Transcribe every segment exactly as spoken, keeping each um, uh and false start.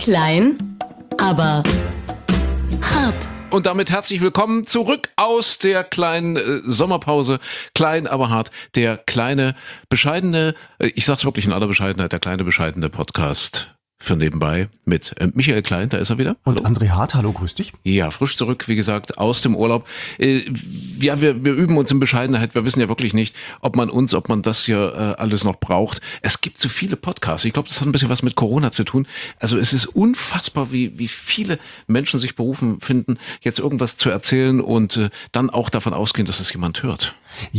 Klein, aber hart. Und damit herzlich willkommen zurück aus der kleinen äh, Sommerpause. Klein, aber hart. Der kleine, bescheidene, äh, ich sag's wirklich in aller Bescheidenheit, der kleine, bescheidene Podcast für nebenbei mit äh, Michael Klein, da ist er wieder. Und André Hart, hallo, grüß dich. Ja, frisch zurück, wie gesagt, aus dem Urlaub. Äh, ja, wir, wir üben uns in Bescheidenheit. Wir wissen ja wirklich nicht, ob man uns, ob man das hier äh, alles noch braucht. Es gibt so viele Podcasts. Ich glaube, das hat ein bisschen was mit Corona zu tun. Also es ist unfassbar, wie, wie viele Menschen sich berufen finden, jetzt irgendwas zu erzählen und äh, dann auch davon ausgehen, dass es jemand hört.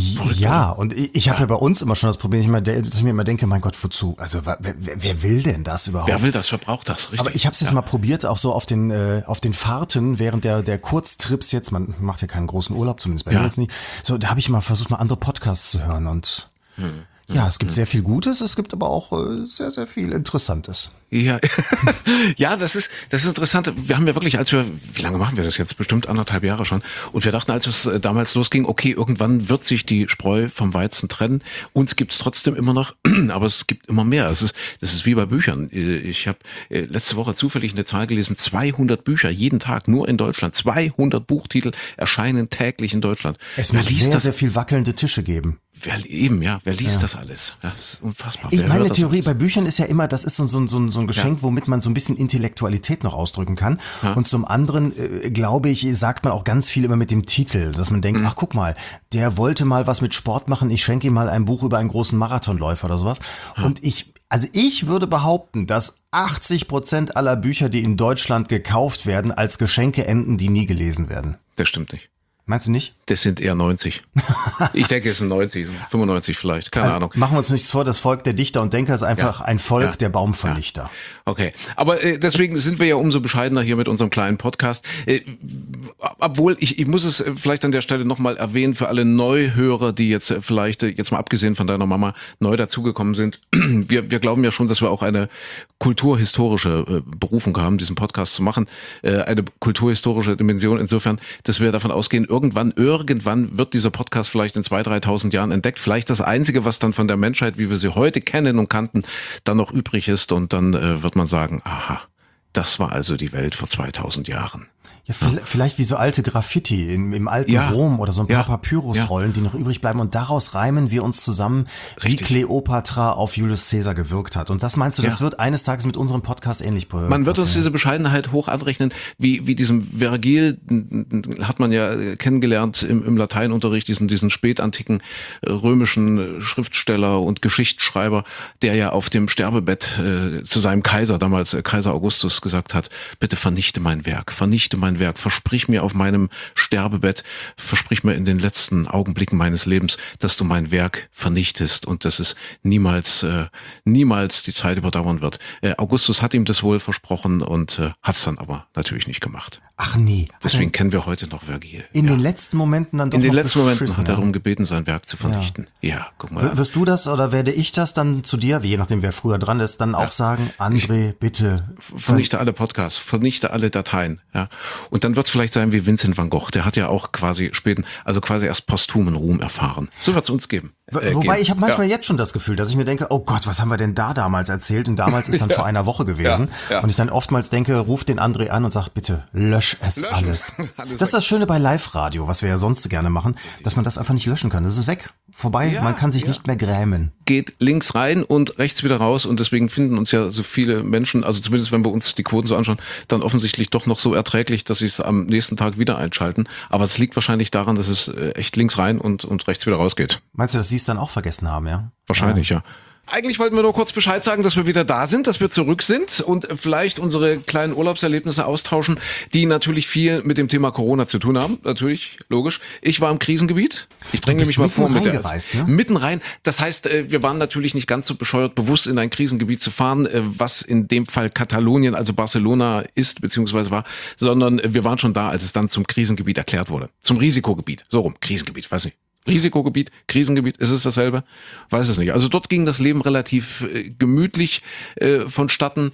Ja, und ich, ich habe ja. ja bei uns immer schon das Problem, ich immer, dass ich mir immer denke, mein Gott, wozu? Also wer, wer will denn das überhaupt? Wer will das? Wer braucht das? Richtig. Aber ich habe es jetzt ja. mal probiert, auch so auf den äh, auf den Fahrten während der der Kurztrips jetzt. Man macht ja keinen großen Urlaub, zumindest bei ja. mir jetzt nicht. So, da habe ich mal versucht, mal andere Podcasts zu hören und hm. ja, es gibt hm. sehr viel Gutes, es gibt aber auch äh, sehr sehr viel Interessantes. Ja, ja, das ist das ist interessant. Wir haben ja wirklich, als wir, wie lange machen wir das jetzt? Bestimmt anderthalb Jahre schon. Und wir dachten, als es damals losging, okay, irgendwann wird sich die Spreu vom Weizen trennen. Uns gibt's trotzdem immer noch, aber es gibt immer mehr. Es ist, das ist wie bei Büchern. Ich habe letzte Woche zufällig eine Zahl gelesen: zweihundert Bücher jeden Tag, nur in Deutschland. zweihundert Buchtitel erscheinen täglich in Deutschland. Es muss sehr, das? sehr viel wackelnde Tische geben. Wer, eben, ja, wer liest ja. das alles? Ja, das ist unfassbar. Ich wer meine Theorie bei Büchern ist ja immer, das ist so, so, so, so ein Geschenk, ja. womit man so ein bisschen Intellektualität noch ausdrücken kann. Ja. Und zum anderen, äh, glaube ich, sagt man auch ganz viel immer mit dem Titel, dass man denkt, mhm. ach guck mal, der wollte mal was mit Sport machen, ich schenke ihm mal ein Buch über einen großen Marathonläufer oder sowas. Ja. Und ich, also ich würde behaupten, dass achtzig Prozent aller Bücher, die in Deutschland gekauft werden, als Geschenke enden, die nie gelesen werden. Das stimmt nicht. Meinst du nicht? Das sind eher neunzig. Ich denke, es sind neunzig, fünfundneunzig vielleicht, keine also Ahnung. Machen wir uns nichts vor, das Volk der Dichter und Denker ist einfach ja. ein Volk ja. der Baumvernichter. Ja. Okay, aber äh, deswegen sind wir ja umso bescheidener hier mit unserem kleinen Podcast. Äh, obwohl, ich, ich muss es vielleicht an der Stelle nochmal erwähnen, für alle Neuhörer, die jetzt vielleicht, jetzt mal abgesehen von deiner Mama, neu dazugekommen sind. Wir, wir glauben ja schon, dass wir auch eine kulturhistorische äh, Berufung haben, diesen Podcast zu machen. Äh, eine kulturhistorische Dimension insofern, dass wir davon ausgehen, irgendwann, irgendwann wird dieser Podcast vielleicht in zweitausend, dreitausend Jahren entdeckt. Vielleicht das Einzige, was dann von der Menschheit, wie wir sie heute kennen und kannten, dann noch übrig ist. Und dann äh, wird man sagen, aha, das war also die Welt vor zweitausend Jahren. Ja, vielleicht wie so alte Graffiti im, im alten ja, Rom oder so ein paar ja, Papyrusrollen, ja. die noch übrig bleiben. Und daraus reimen wir uns zusammen, Richtig. wie Kleopatra auf Julius Caesar gewirkt hat. Und das meinst du, das ja. wird eines Tages mit unserem Podcast ähnlich passieren? Man wird uns diese Bescheidenheit hoch anrechnen, wie, wie diesem Vergil, hat man ja kennengelernt im, im Lateinunterricht, diesen, diesen spätantiken römischen Schriftsteller und Geschichtsschreiber, der ja auf dem Sterbebett äh, zu seinem Kaiser, damals äh, Kaiser Augustus, gesagt hat, bitte vernichte mein Werk, vernichte mein Werk, versprich mir auf meinem Sterbebett, versprich mir in den letzten Augenblicken meines Lebens, dass du mein Werk vernichtest und dass es niemals, äh, niemals die Zeit überdauern wird. Äh, Augustus hat ihm das wohl versprochen und äh, hat es dann aber natürlich nicht gemacht. Ach nee. Deswegen kennen wir heute noch Vergil. In ja. den letzten Momenten dann doch In den noch letzten Momenten hat er ja. darum gebeten, sein Werk zu vernichten. Ja, ja guck mal. W- wirst du das oder werde ich das dann zu dir, je nachdem wer früher dran ist, dann auch ja. sagen, André, ich bitte. Vernichte alle Podcasts, vernichte alle Dateien. Ja. Und dann wird es vielleicht sein wie Vincent van Gogh. Der hat ja auch quasi späten, also quasi erst posthumen Ruhm erfahren. So wird es uns geben. Äh, Wobei geben. ich habe manchmal ja. jetzt schon das Gefühl, dass ich mir denke, oh Gott, was haben wir denn da damals erzählt? Und damals ist dann ja. vor einer Woche gewesen. Ja. Ja. Und ich dann oftmals denke, ruf den André an und sag, bitte lösch es Löschen. alles. alles das ist das Schöne bei Live-Radio, was wir ja sonst gerne machen, dass man das einfach nicht löschen kann. Das ist weg, vorbei, ja, man kann sich ja. nicht mehr grämen. Geht links rein und rechts wieder raus und deswegen finden uns ja so viele Menschen, also zumindest wenn wir uns die Quoten so anschauen, dann offensichtlich doch noch so erträglich, dass sie es am nächsten Tag wieder einschalten. Aber es liegt wahrscheinlich daran, dass es echt links rein und, und rechts wieder rausgeht. Meinst du, dass sie es dann auch vergessen haben, ja? Wahrscheinlich, ja. ja. Eigentlich wollten wir nur kurz Bescheid sagen, dass wir wieder da sind, dass wir zurück sind und vielleicht unsere kleinen Urlaubserlebnisse austauschen, die natürlich viel mit dem Thema Corona zu tun haben. Natürlich, logisch. Ich war im Krisengebiet. Ich dränge mich mal vor mit der ne? mitten rein. Das heißt, wir waren natürlich nicht ganz so bescheuert, bewusst in ein Krisengebiet zu fahren, was in dem Fall Katalonien, also Barcelona ist beziehungsweise war, sondern wir waren schon da, als es dann zum Krisengebiet erklärt wurde. Zum Risikogebiet. So rum. Krisengebiet, weiß nicht. Risikogebiet, Krisengebiet, ist es dasselbe? Weiß es nicht. Also dort ging das Leben relativ äh, gemütlich äh, vonstatten.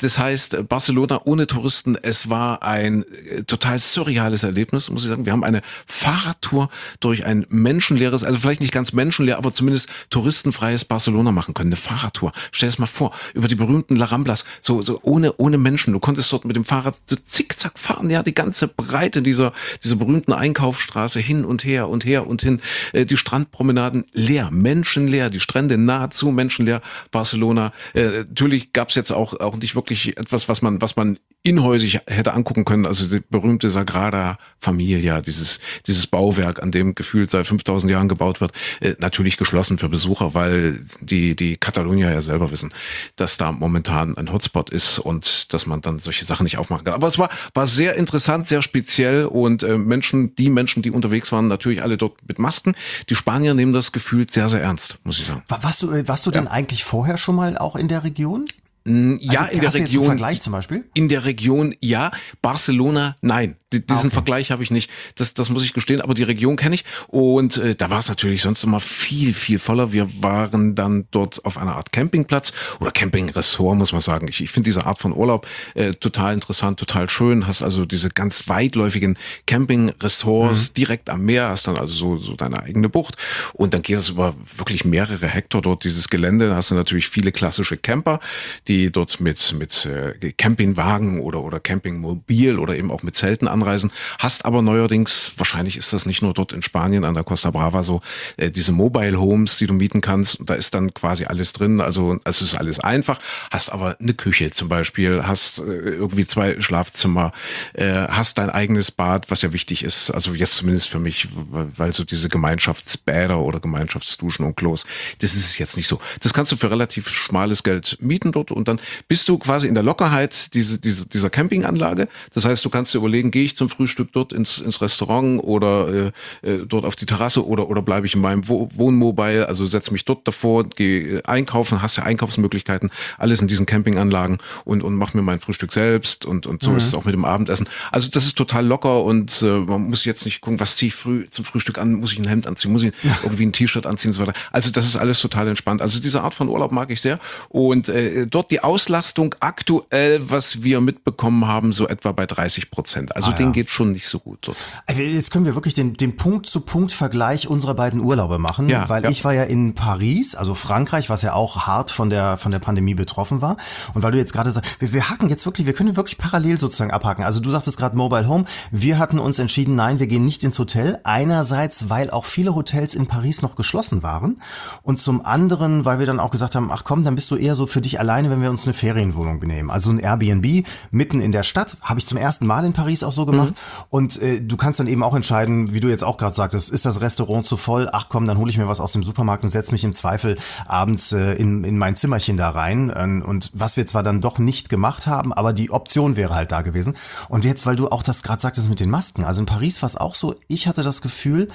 Das heißt, Barcelona ohne Touristen, es war ein total surreales Erlebnis, muss ich sagen. Wir haben eine Fahrradtour durch ein menschenleeres, also vielleicht nicht ganz menschenleer, aber zumindest touristenfreies Barcelona machen können. Eine Fahrradtour. Stell es mal vor, über die berühmten La Ramblas, so, so ohne, ohne Menschen. Du konntest dort mit dem Fahrrad so zickzack fahren, ja, die ganze Breite dieser, dieser berühmten Einkaufsstraße hin und her und her und hin. Äh, die Strandpromenaden leer, menschenleer, die Strände nahezu menschenleer. Barcelona. Äh, natürlich gab es jetzt auch, auch nicht wirklich etwas, was man, was man inhäusig hätte angucken können, also die berühmte Sagrada Familia, dieses dieses Bauwerk, an dem gefühlt seit fünftausend Jahren gebaut wird, äh, natürlich geschlossen für Besucher, weil die die Katalonier ja selber wissen, dass da momentan ein Hotspot ist und dass man dann solche Sachen nicht aufmachen kann. Aber es war war sehr interessant, sehr speziell und äh, Menschen, die Menschen, die unterwegs waren, natürlich alle dort mit Masken. Die Spanier nehmen das gefühlt sehr, sehr ernst, muss ich sagen. Warst du, warst du denn ja. eigentlich vorher schon mal auch in der Region? Ja, also, in der hast du jetzt einen Region. Vergleich zum Beispiel? In der Region, ja. Barcelona, nein. D- Diesen Ah, okay. Vergleich habe ich nicht. Das, das muss ich gestehen. Aber die Region kenne ich. Und äh, da war es natürlich sonst immer viel, viel voller. Wir waren dann dort auf einer Art Campingplatz oder Campingressort, muss man sagen. Ich, ich finde diese Art von Urlaub äh, total interessant, total schön. Hast also diese ganz weitläufigen Campingressorts mhm. direkt am Meer. Hast dann also so, so deine eigene Bucht. Und dann geht es über wirklich mehrere Hektar dort, dieses Gelände. Da hast du natürlich viele klassische Camper, die die dort mit mit äh, Campingwagen oder oder Campingmobil oder eben auch mit Zelten anreisen. Hast aber neuerdings, wahrscheinlich ist das nicht nur dort in Spanien an der Costa Brava so, äh, diese Mobile Homes, die du mieten kannst. Da ist dann quasi alles drin. Also es ist alles einfach. Hast aber eine Küche zum Beispiel, hast äh, irgendwie zwei Schlafzimmer, äh, hast dein eigenes Bad, was ja wichtig ist. Also jetzt zumindest für mich, weil, weil so diese Gemeinschaftsbäder oder Gemeinschaftsduschen und Klos, das ist es jetzt nicht so. Das kannst du für relativ schmales Geld mieten dort. Und dann bist du quasi in der Lockerheit diese, diese, dieser Campinganlage. Das heißt, du kannst dir überlegen, gehe ich zum Frühstück dort ins, ins Restaurant oder äh, äh, dort auf die Terrasse oder, oder bleibe ich in meinem Wo- Wohnmobile, also setze mich dort davor, gehe einkaufen, hast ja Einkaufsmöglichkeiten, alles in diesen Campinganlagen und, und mach mir mein Frühstück selbst und, und so mhm. ist es auch mit dem Abendessen. Also das ist total locker und äh, man muss jetzt nicht gucken, was ziehe ich früh zum Frühstück an, muss ich ein Hemd anziehen, muss ich irgendwie ein T-Shirt anziehen und so weiter. Also das ist alles total entspannt. Also diese Art von Urlaub mag ich sehr und äh, dort die Auslastung aktuell, was wir mitbekommen haben, so etwa bei dreißig Prozent. Also ah, denen ja. geht schon nicht so gut dort. Jetzt können wir wirklich den, den Punkt-zu-Punkt-Vergleich unserer beiden Urlaube machen, ja, weil ja. ich war ja in Paris, also Frankreich, was ja auch hart von der von der Pandemie betroffen war. Und weil du jetzt gerade sagst, wir, wir hacken jetzt wirklich, wir können wirklich parallel sozusagen abhaken. Also du sagtest gerade Mobile Home. Wir hatten uns entschieden, nein, wir gehen nicht ins Hotel. Einerseits, weil auch viele Hotels in Paris noch geschlossen waren. Und zum anderen, weil wir dann auch gesagt haben, ach komm, dann bist du eher so für dich alleine, wenn wir uns eine Ferienwohnung benehmen. Also ein Airbnb mitten in der Stadt, habe ich zum ersten Mal in Paris auch so gemacht. Mhm. Und äh, du kannst dann eben auch entscheiden, wie du jetzt auch gerade sagtest, ist das Restaurant zu voll? Ach komm, dann hole ich mir was aus dem Supermarkt und setze mich im Zweifel abends äh, in, in mein Zimmerchen da rein. Ähm, und was wir zwar dann doch nicht gemacht haben, aber die Option wäre halt da gewesen. Und jetzt, weil du auch das gerade sagtest mit den Masken, also in Paris war es auch so, ich hatte das Gefühl,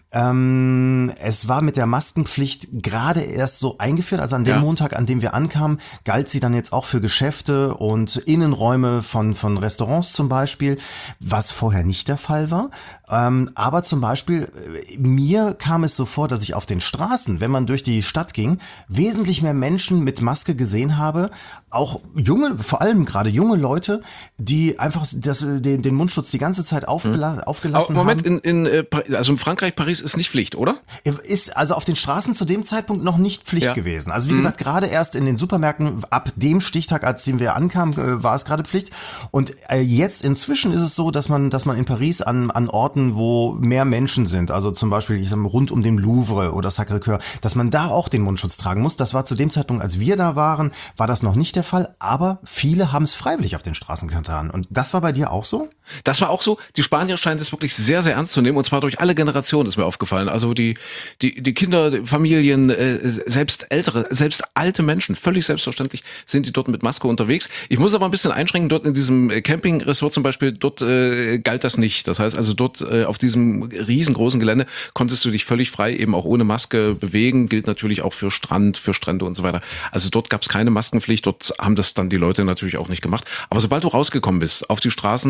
Ähm, es war mit der Maskenpflicht gerade erst so eingeführt, also an dem ja. Montag, an dem wir ankamen, galt sie dann jetzt auch für Geschäfte und Innenräume von, von Restaurants zum Beispiel, was vorher nicht der Fall war. Ähm, aber zum Beispiel, mir kam es so vor, dass ich auf den Straßen, wenn man durch die Stadt ging, wesentlich mehr Menschen mit Maske gesehen habe, auch junge, vor allem gerade junge Leute, die einfach das, den, den Mundschutz die ganze Zeit aufgela- mhm. aufgelassen Moment, haben. Moment, in, in, also in Frankreich, Paris ist nicht Pflicht, oder? Ist also auf den Straßen zu dem Zeitpunkt noch nicht Pflicht ja. gewesen. Also wie mhm. gesagt, gerade erst in den Supermärkten, ab dem Stichtag, als den wir ankamen, äh, war es gerade Pflicht. Und äh, jetzt inzwischen ist es so, dass man, dass man in Paris an, an Orten, wo mehr Menschen sind, also zum Beispiel ich sag mal, rund um den Louvre oder Sacré-Cœur, dass man da auch den Mundschutz tragen muss. Das war zu dem Zeitpunkt, als wir da waren, war das noch nicht der Fall. Aber viele haben es freiwillig auf den Straßen getan. Und das war bei dir auch so? Das war auch so. Die Spanier scheinen das wirklich sehr, sehr ernst zu nehmen. Und zwar durch alle Generationen ist mir aufgefallen. Also die, die, die Kinder, die Familien, äh, selbst ältere, selbst alte Menschen, völlig selbstverständlich sind die dort mit Maske unterwegs. Ich muss aber ein bisschen einschränken, dort in diesem Campingresort zum Beispiel, dort äh, galt das nicht. Das heißt also dort äh, auf diesem riesengroßen Gelände konntest du dich völlig frei eben auch ohne Maske bewegen. Gilt natürlich auch für Strand, für Strände und so weiter. Also dort gab es keine Maskenpflicht. Dort haben das dann die Leute natürlich auch nicht gemacht. Aber sobald du rausgekommen bist auf die Straßen, war wirklich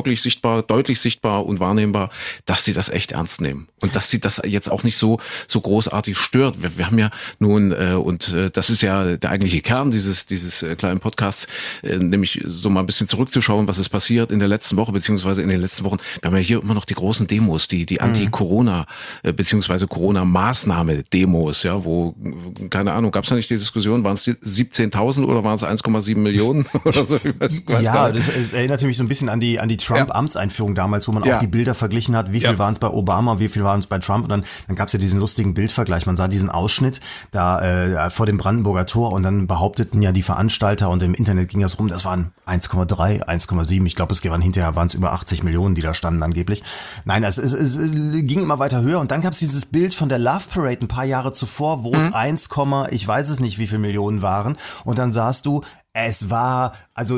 wirklich sichtbar, deutlich sichtbar und wahrnehmbar, dass sie das echt ernst nehmen und dass sie das jetzt auch nicht so so großartig stört. Wir, wir haben ja nun äh, und äh, das ist ja der eigentliche Kern dieses dieses äh, kleinen Podcasts, äh, nämlich so mal ein bisschen zurückzuschauen, was ist passiert in der letzten Woche beziehungsweise in den letzten Wochen. Wir haben ja hier immer noch die großen Demos, die die Anti-Corona äh, beziehungsweise Corona-Maßnahme-Demos, ja, wo keine Ahnung, gab es da nicht die Diskussion, waren es die siebzehntausend oder waren es eins Komma sieben Millionen oder so? Ich weiß, ich weiß ja, das, das erinnert mich so ein bisschen an die an die Trump-Amtseinführung damals, wo man Ja. auch die Bilder verglichen hat, wie viel Ja. waren es bei Obama, wie viel waren es bei Trump und dann, dann gab es ja diesen lustigen Bildvergleich. Man sah diesen Ausschnitt da äh, vor dem Brandenburger Tor und dann behaupteten ja die Veranstalter und im Internet ging das rum, das waren eins Komma drei, eins Komma sieben, ich glaube es waren hinterher waren es über achtzig Millionen, die da standen angeblich. Nein, es, es, es ging immer weiter höher und dann gab es dieses Bild von der Love Parade ein paar Jahre zuvor, wo es eins, ich weiß es nicht, wie viel Millionen waren und dann sahst du, es war also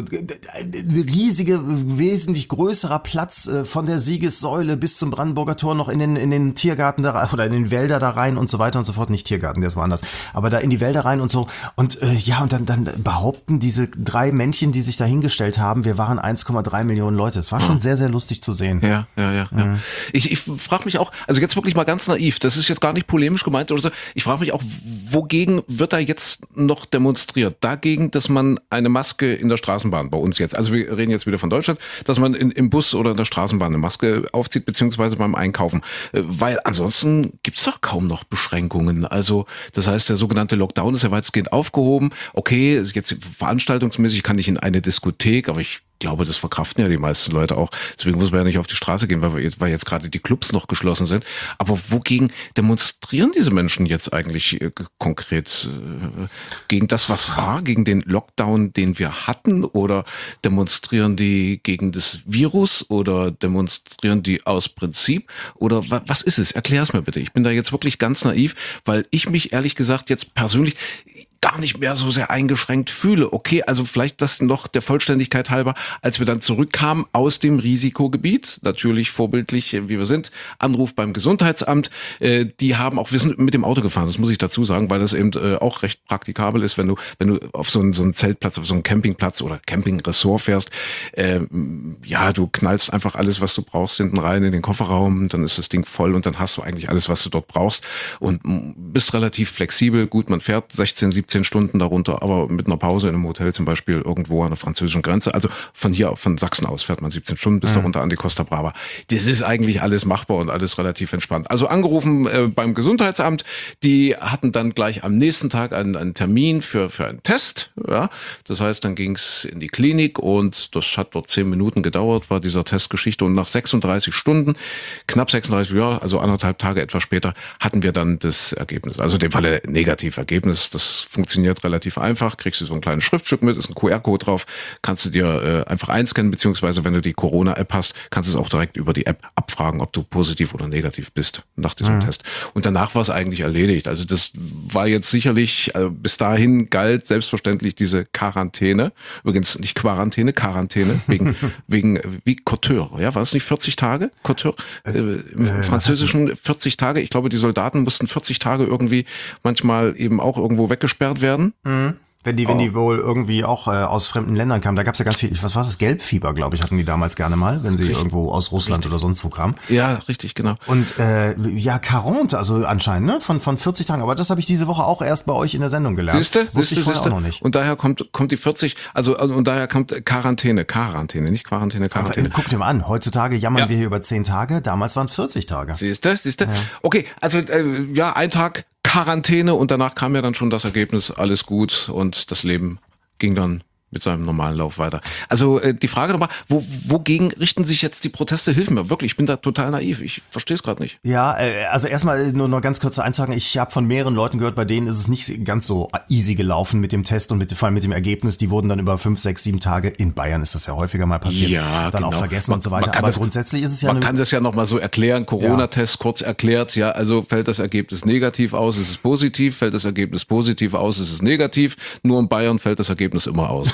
ein riesige, wesentlich größerer Platz äh, von der Siegessäule bis zum Brandenburger Tor noch in den in den Tiergarten da rein, oder in den Wälder da rein und so weiter und so fort. Nicht Tiergarten, das war anders. Aber da in die Wälder rein und so. Und äh, ja, und dann, dann behaupten diese drei Männchen, die sich da hingestellt haben, wir waren eins Komma drei Millionen Leute. Es war schon sehr, sehr lustig zu sehen. Ja, ja, ja. ja. Mhm. Ich, ich frage mich auch, also jetzt wirklich mal ganz naiv, das ist jetzt gar nicht polemisch gemeint oder so, ich frage mich auch, wogegen wird da jetzt noch demonstriert? Dagegen, dass man eine Maske in der Straßenbahn bei uns jetzt, also wir reden jetzt wieder von Deutschland, dass man in, im Bus oder in der Straßenbahn eine Maske aufzieht, beziehungsweise beim Einkaufen. Weil ansonsten gibt's doch kaum noch Beschränkungen. Also das heißt, der sogenannte Lockdown ist ja weitestgehend aufgehoben. Okay, jetzt veranstaltungsmäßig kann ich in eine Diskothek, aber ich glaube, das verkraften ja die meisten Leute auch. Deswegen muss man ja nicht auf die Straße gehen, weil, wir jetzt, weil jetzt gerade die Clubs noch geschlossen sind. Aber wogegen demonstrieren diese Menschen jetzt eigentlich äh, konkret? Äh, gegen das, was war? Gegen den Lockdown, den wir hatten? Oder demonstrieren die gegen das Virus? Oder demonstrieren die aus Prinzip? Oder wa- was ist es? Erklär es mir bitte. Ich bin da jetzt wirklich ganz naiv, weil ich mich ehrlich gesagt jetzt persönlich gar nicht mehr so sehr eingeschränkt fühle. Okay, also vielleicht das noch der Vollständigkeit halber, als wir dann zurückkamen aus dem Risikogebiet, natürlich vorbildlich, wie wir sind, Anruf beim Gesundheitsamt, äh, die haben auch, wir sind mit dem Auto gefahren, das muss ich dazu sagen, weil das eben äh, auch recht praktikabel ist, wenn du wenn du auf so einen, so einen Zeltplatz, auf so einen Campingplatz oder Campingressort fährst, äh, ja, du knallst einfach alles, was du brauchst, hinten rein in den Kofferraum, dann ist das Ding voll und dann hast du eigentlich alles, was du dort brauchst und bist relativ flexibel. Gut, man fährt sechzehn, siebzehn Stunden darunter, aber mit einer Pause in einem Hotel zum Beispiel irgendwo an der französischen Grenze. Also von hier, von Sachsen aus fährt man siebzehn Stunden bis mhm. darunter an die Costa Brava. Das ist eigentlich alles machbar und alles relativ entspannt. Also angerufen äh, beim Gesundheitsamt, die hatten dann gleich am nächsten Tag einen, einen Termin für, für einen Test. Ja, das heißt, dann ging's in die Klinik und das hat dort zehn Minuten gedauert, war dieser Testgeschichte und nach sechsunddreißig Stunden, knapp sechsunddreißig, ja, also anderthalb Tage etwas später, hatten wir dann das Ergebnis. Also in dem Falle Negativergebnis. Das funktioniert relativ einfach. Kriegst du so ein kleines Schriftstück mit, ist ein Q R-Code drauf, kannst du dir äh, einfach einscannen, beziehungsweise wenn du die Corona-App hast, kannst du es auch direkt über die App abfragen, ob du positiv oder negativ bist nach diesem mhm. Test. Und danach war es eigentlich erledigt. Also das war jetzt sicherlich, also bis dahin galt selbstverständlich diese Quarantäne. Übrigens nicht Quarantäne, Quarantäne, wegen, wegen wie Couture, ja, war es nicht vierzig Tage? Couture? Äh, Im äh, Französischen vierzig Tage. Ich glaube, die Soldaten mussten vierzig Tage irgendwie manchmal eben auch irgendwo weggesperrt werden. Mhm. Wenn die, wenn oh. die wohl irgendwie auch äh, aus fremden Ländern kamen, da gab's ja ganz viel, was war das, Gelbfieber, glaube ich, hatten die damals gerne mal, wenn sie richtig. irgendwo aus Russland richtig. oder sonst wo kamen. Ja, richtig, genau. Und äh, ja, Quarante, also anscheinend, ne, von von vierzig Tagen, aber das habe ich diese Woche auch erst bei euch in der Sendung gelernt. Siehste? Wusste Siehste, ich vorher siehste? auch noch nicht. Und daher kommt kommt die vierzig, also und daher kommt Quarantäne, Quarantäne, nicht Quarantäne, Quarantäne. Guck dir mal an, heutzutage jammern ja. wir hier über zehn Tage, damals waren vierzig Tage. Siehste, siehste? Ja. Okay, also äh, ja, ein Tag Quarantäne und danach kam ja dann schon das Ergebnis, alles gut und das Leben ging dann mit seinem normalen Lauf weiter. Also äh, die Frage nochmal, wo, wogegen richten sich jetzt die Proteste? Hilf mir, wirklich, ich bin da total naiv, ich verstehe es gerade nicht. Ja, äh, also erstmal nur noch ganz kurz einzuhaken, ich habe von mehreren Leuten gehört, bei denen ist es nicht ganz so easy gelaufen mit dem Test und mit, vor allem mit dem Ergebnis, die wurden dann über fünf, sechs, sieben Tage, in Bayern ist das ja häufiger mal passiert, ja, dann genau. auch vergessen man, und so weiter, aber das, grundsätzlich ist es ja... Man eine, kann das ja nochmal so erklären, Corona-Test ja. kurz erklärt, ja, also fällt das Ergebnis negativ aus, ist es positiv, fällt das Ergebnis positiv aus, ist es negativ, nur in Bayern fällt das Ergebnis immer aus.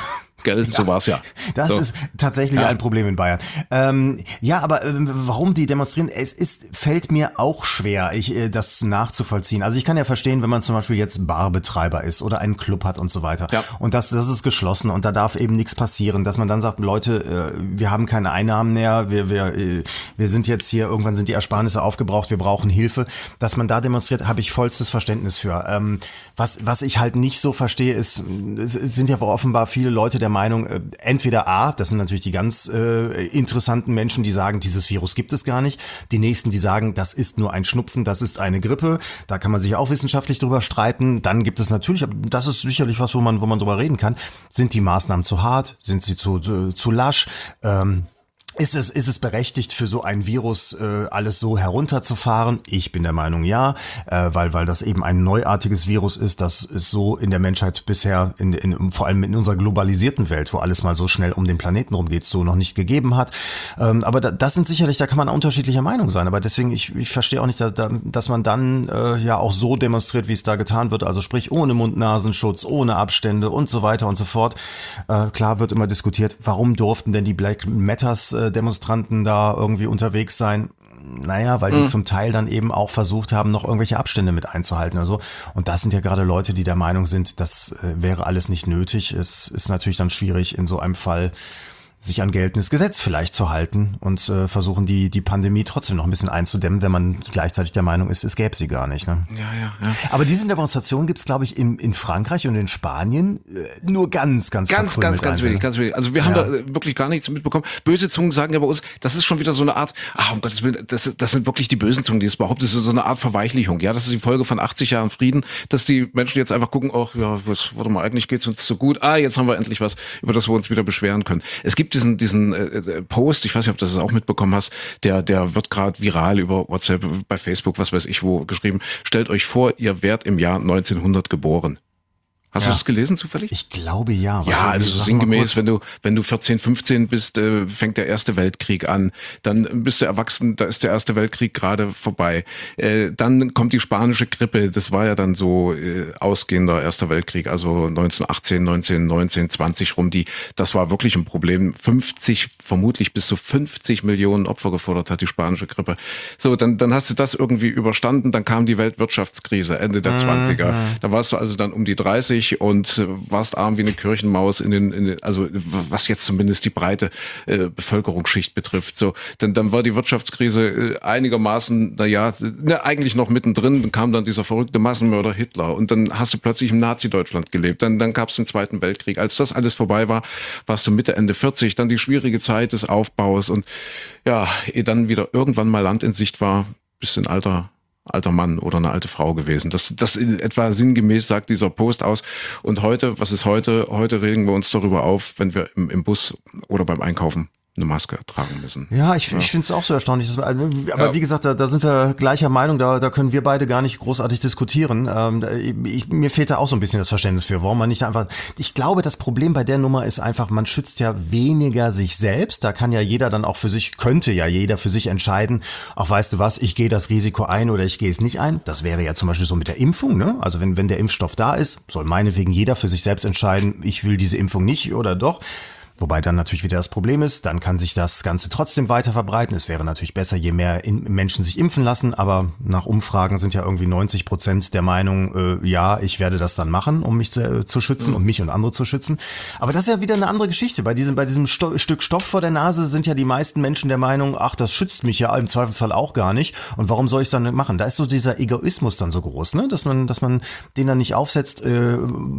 Gell, so war's ja. Das so. ist tatsächlich Ja. ein Problem in Bayern. Ähm, ja, aber ähm, warum die demonstrieren, es ist, fällt mir auch schwer, ich, äh, das nachzuvollziehen. Also ich kann ja verstehen, wenn man zum Beispiel jetzt Barbetreiber ist oder einen Club hat und so weiter. Ja. Und das, das ist geschlossen und da darf eben nichts passieren, dass man dann sagt, Leute, äh, wir haben keine Einnahmen mehr, wir, wir, äh, wir sind jetzt hier, irgendwann sind die Ersparnisse aufgebraucht, wir brauchen Hilfe. Dass man da demonstriert, habe ich vollstes Verständnis für. Ähm, was, was ich halt nicht so verstehe, ist, es sind ja offenbar viele Leute der Meinung, äh, entweder A, das sind natürlich die ganz äh, interessanten Menschen, die sagen, dieses Virus gibt es gar nicht. Die nächsten, die sagen, das ist nur ein Schnupfen, das ist eine Grippe. Da kann man sich auch wissenschaftlich drüber streiten. Dann gibt es natürlich, das ist sicherlich was, wo man, wo man drüber reden kann. Sind die Maßnahmen zu hart? Sind sie zu, zu, zu lasch? Ähm, Ist es, ist es berechtigt, für so ein Virus äh, alles so herunterzufahren? Ich bin der Meinung, ja, äh, weil, weil das eben ein neuartiges Virus ist, das es so in der Menschheit bisher, in, in, vor allem in unserer globalisierten Welt, wo alles mal so schnell um den Planeten rumgeht, so noch nicht gegeben hat. Ähm, aber da, das sind sicherlich, da kann man unterschiedlicher Meinung sein. Aber deswegen, ich, ich verstehe auch nicht, da, da, dass man dann äh, ja auch so demonstriert, wie es da getan wird. Also sprich, ohne Mund-Nasenschutz, ohne Abstände und so weiter und so fort. Äh, klar wird immer diskutiert, warum durften denn die Black Matters Demonstranten da irgendwie unterwegs sein? Naja, weil die mhm. zum Teil dann eben auch versucht haben, noch irgendwelche Abstände mit einzuhalten oder so. Und das sind ja gerade Leute, die der Meinung sind, das äh, wäre alles nicht nötig. Es ist natürlich dann schwierig, in so einem Fall sich an geltendes Gesetz vielleicht zu halten und äh, versuchen, die die Pandemie trotzdem noch ein bisschen einzudämmen, wenn man gleichzeitig der Meinung ist, es gäbe sie gar nicht. Ne? Ja, ja, ja. Aber diese Demonstrationen gibt's, glaube ich, in, in Frankreich und in Spanien äh, nur ganz, ganz Ganz, ganz, ganz wenig, ganz wenig. Also wir haben Ja. da äh, wirklich gar nichts mitbekommen. Böse Zungen sagen ja bei uns, das ist schon wieder so eine Art, ach um Gottes Willen, das, das sind wirklich die bösen Zungen, die es behaupten, das ist so eine Art Verweichlichung. Ja, das ist die Folge von achtzig Jahren Frieden, dass die Menschen jetzt einfach gucken, ach ja, was, warte mal, eigentlich geht's uns so gut. Ah, jetzt haben wir endlich was, über das wir uns wieder beschweren können. Es gibt diesen, diesen äh, Post, ich weiß nicht, ob du das auch mitbekommen hast, der, der wird gerade viral über WhatsApp, bei Facebook, was weiß ich wo, geschrieben. Stellt euch vor, ihr wärt im Jahr neunzehnhundert geboren. Hast Ja. du das gelesen zufällig? Ich glaube ja. Was Ja, war- also sag mal sinngemäß, kurz. wenn du wenn du vierzehn, fünfzehn bist, äh, fängt der Erste Weltkrieg an. Dann bist du erwachsen, da ist der Erste Weltkrieg gerade vorbei. Äh, dann kommt die spanische Grippe, das war ja dann so äh, ausgehender Erster Weltkrieg, also neunzehnhundertachtzehn, neunzehnhundertneunzehn, zwanzig rum, die, das war wirklich ein Problem. fünfzig, vermutlich bis zu fünfzig Millionen Opfer gefordert hat die spanische Grippe. So, dann dann hast du das irgendwie überstanden, dann kam die Weltwirtschaftskrise Ende der zwanziger. Da warst du also dann um die dreißig und äh, warst arm wie eine Kirchenmaus in den, in den, also was jetzt zumindest die breite äh, Bevölkerungsschicht betrifft. So, dann dann war die Wirtschaftskrise äh, einigermaßen, na ja, ne, eigentlich noch mittendrin. Dann kam dann dieser verrückte Massenmörder Hitler und dann hast du plötzlich im Nazi-Deutschland gelebt. Dann dann gab es den Zweiten Weltkrieg. Als das alles vorbei war, warst du Mitte Ende vierzig. Dann die schwierige Zeit des Aufbaus und ja, ehe dann wieder irgendwann mal Land in Sicht war, bist du ein alter alter Mann oder eine alte Frau gewesen. Das, das in etwa sinngemäß sagt dieser Post aus. Und heute, was ist heute? Heute regen wir uns darüber auf, wenn wir im, im Bus oder beim Einkaufen eine Maske tragen müssen. Ja, ich, ich finde es auch so erstaunlich. Dass, aber Ja. wie gesagt, da, da sind wir gleicher Meinung, da, da können wir beide gar nicht großartig diskutieren. Ähm, ich, mir fehlt da auch so ein bisschen das Verständnis für, warum man nicht einfach... Ich glaube, das Problem bei der Nummer ist einfach, man schützt ja weniger sich selbst. Da kann ja jeder dann auch für sich, könnte ja jeder für sich entscheiden, auch weißt du was, ich gehe das Risiko ein oder ich gehe es nicht ein. Das wäre ja zum Beispiel so mit der Impfung, ne? Also wenn, wenn der Impfstoff da ist, soll meinetwegen jeder für sich selbst entscheiden, ich will diese Impfung nicht oder doch. Wobei dann natürlich wieder das Problem ist, dann kann sich das Ganze trotzdem weiter verbreiten. Es wäre natürlich besser, je mehr in Menschen sich impfen lassen, aber nach Umfragen sind ja irgendwie neunzig Prozent der Meinung, äh, ja, ich werde das dann machen, um mich zu, äh, zu schützen mhm. und mich und andere zu schützen. Aber das ist ja wieder eine andere Geschichte. Bei diesem, bei diesem Sto- Stück Stoff vor der Nase sind ja die meisten Menschen der Meinung, ach, das schützt mich ja im Zweifelsfall auch gar nicht. Und warum soll ich es dann nicht machen? Da ist so dieser Egoismus dann so groß, ne? Dass man, dass man den dann nicht aufsetzt, äh,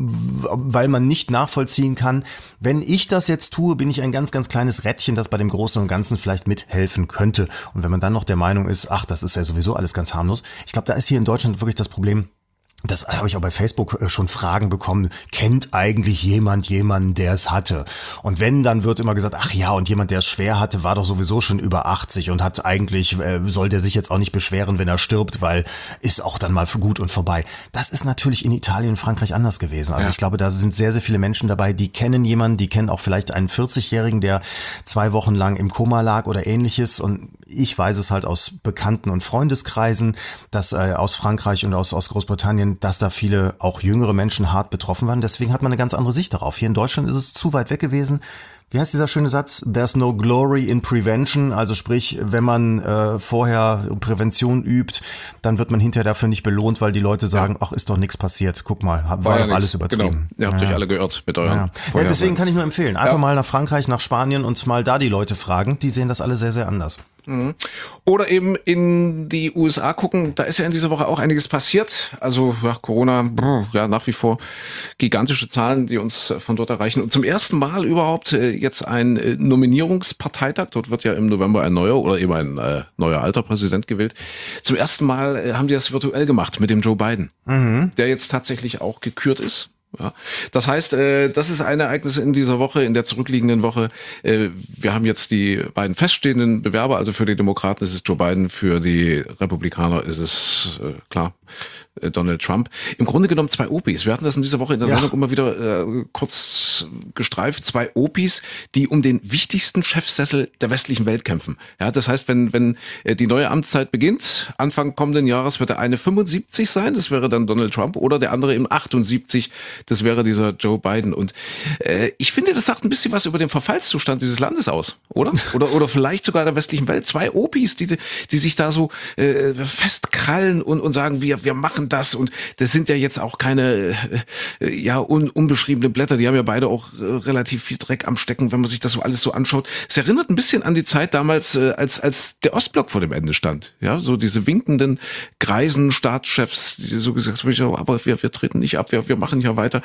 weil man nicht nachvollziehen kann, wenn ich das jetzt tue, bin ich ein ganz, ganz kleines Rädchen, das bei dem Großen und Ganzen vielleicht mithelfen könnte. Und wenn man dann noch der Meinung ist, ach, das ist ja sowieso alles ganz harmlos. Ich glaube, da ist hier in Deutschland wirklich das Problem, das habe ich auch bei Facebook schon Fragen bekommen, kennt eigentlich jemand jemanden, der es hatte? Und wenn, dann wird immer gesagt, ach ja, und jemand, der es schwer hatte, war doch sowieso schon über achtzig und hat eigentlich, äh, soll der sich jetzt auch nicht beschweren, wenn er stirbt, weil ist auch dann mal für gut und vorbei. Das ist natürlich in Italien und Frankreich anders gewesen. Also Ja. ich glaube, da sind sehr, sehr viele Menschen dabei, die kennen jemanden, die kennen auch vielleicht einen vierzigjährigen, der zwei Wochen lang im Koma lag oder ähnliches. Und ich weiß es halt aus Bekannten- und Freundeskreisen, dass äh, aus Frankreich und aus, aus Großbritannien, dass da viele auch jüngere Menschen hart betroffen waren. Deswegen hat man eine ganz andere Sicht darauf. Hier in Deutschland ist es zu weit weg gewesen. Wie heißt dieser schöne Satz? There's no glory in prevention. Also sprich, wenn man äh, vorher Prävention übt, dann wird man hinterher dafür nicht belohnt, weil die Leute sagen, ach, ist doch nichts passiert. Guck mal, war, war ja doch nix. alles übertrieben. Genau. Ihr habt ja. euch alle geirrt mit euren Ja. Ja, deswegen kann ich nur empfehlen. Einfach Ja. mal nach Frankreich, nach Spanien und mal da die Leute fragen. Die sehen das alle sehr, sehr anders. Oder eben in die U S A gucken, da ist ja in dieser Woche auch einiges passiert. Also ja, Corona, brr, ja nach wie vor gigantische Zahlen, die uns von dort erreichen. Und zum ersten Mal überhaupt äh, jetzt ein äh, Nominierungsparteitag. Dort wird ja im November ein neuer oder eben ein äh, neuer alter Präsident gewählt. Zum ersten Mal äh, haben die das virtuell gemacht mit dem Joe Biden, mhm. der jetzt tatsächlich auch gekürt ist. Ja, das heißt, äh, das ist ein Ereignis in dieser Woche, in der zurückliegenden Woche. Äh, wir haben jetzt die beiden feststehenden Bewerber, also für die Demokraten ist es Joe Biden, für die Republikaner ist es, äh, klar, äh, Donald Trump. Im Grunde genommen zwei Opis. Wir hatten das in dieser Woche in der Ja. Sendung immer wieder äh, kurz gestreift. Zwei Opis, die um den wichtigsten Chefsessel der westlichen Welt kämpfen. Ja, das heißt, wenn, wenn äh, die neue Amtszeit beginnt, Anfang kommenden Jahres wird der eine fünfundsiebzig sein, das wäre dann Donald Trump, oder der andere im achtundsiebzig, das wäre dieser Joe Biden. Und äh, ich finde, das sagt ein bisschen was über den Verfallszustand dieses Landes aus, oder? Oder oder vielleicht sogar der westlichen Welt. Zwei Opis, die die sich da so äh, festkrallen und und sagen, wir wir machen das. Und das sind ja jetzt auch keine äh, ja un, unbeschriebene Blätter. Die haben ja beide auch äh, relativ viel Dreck am Stecken, wenn man sich das so alles so anschaut. Es erinnert ein bisschen an die Zeit damals, äh, als als der Ostblock vor dem Ende stand. Ja, so diese winkenden greisen Staatschefs, die so gesagt haben, aber wir wir treten nicht ab, wir wir machen ja weiter.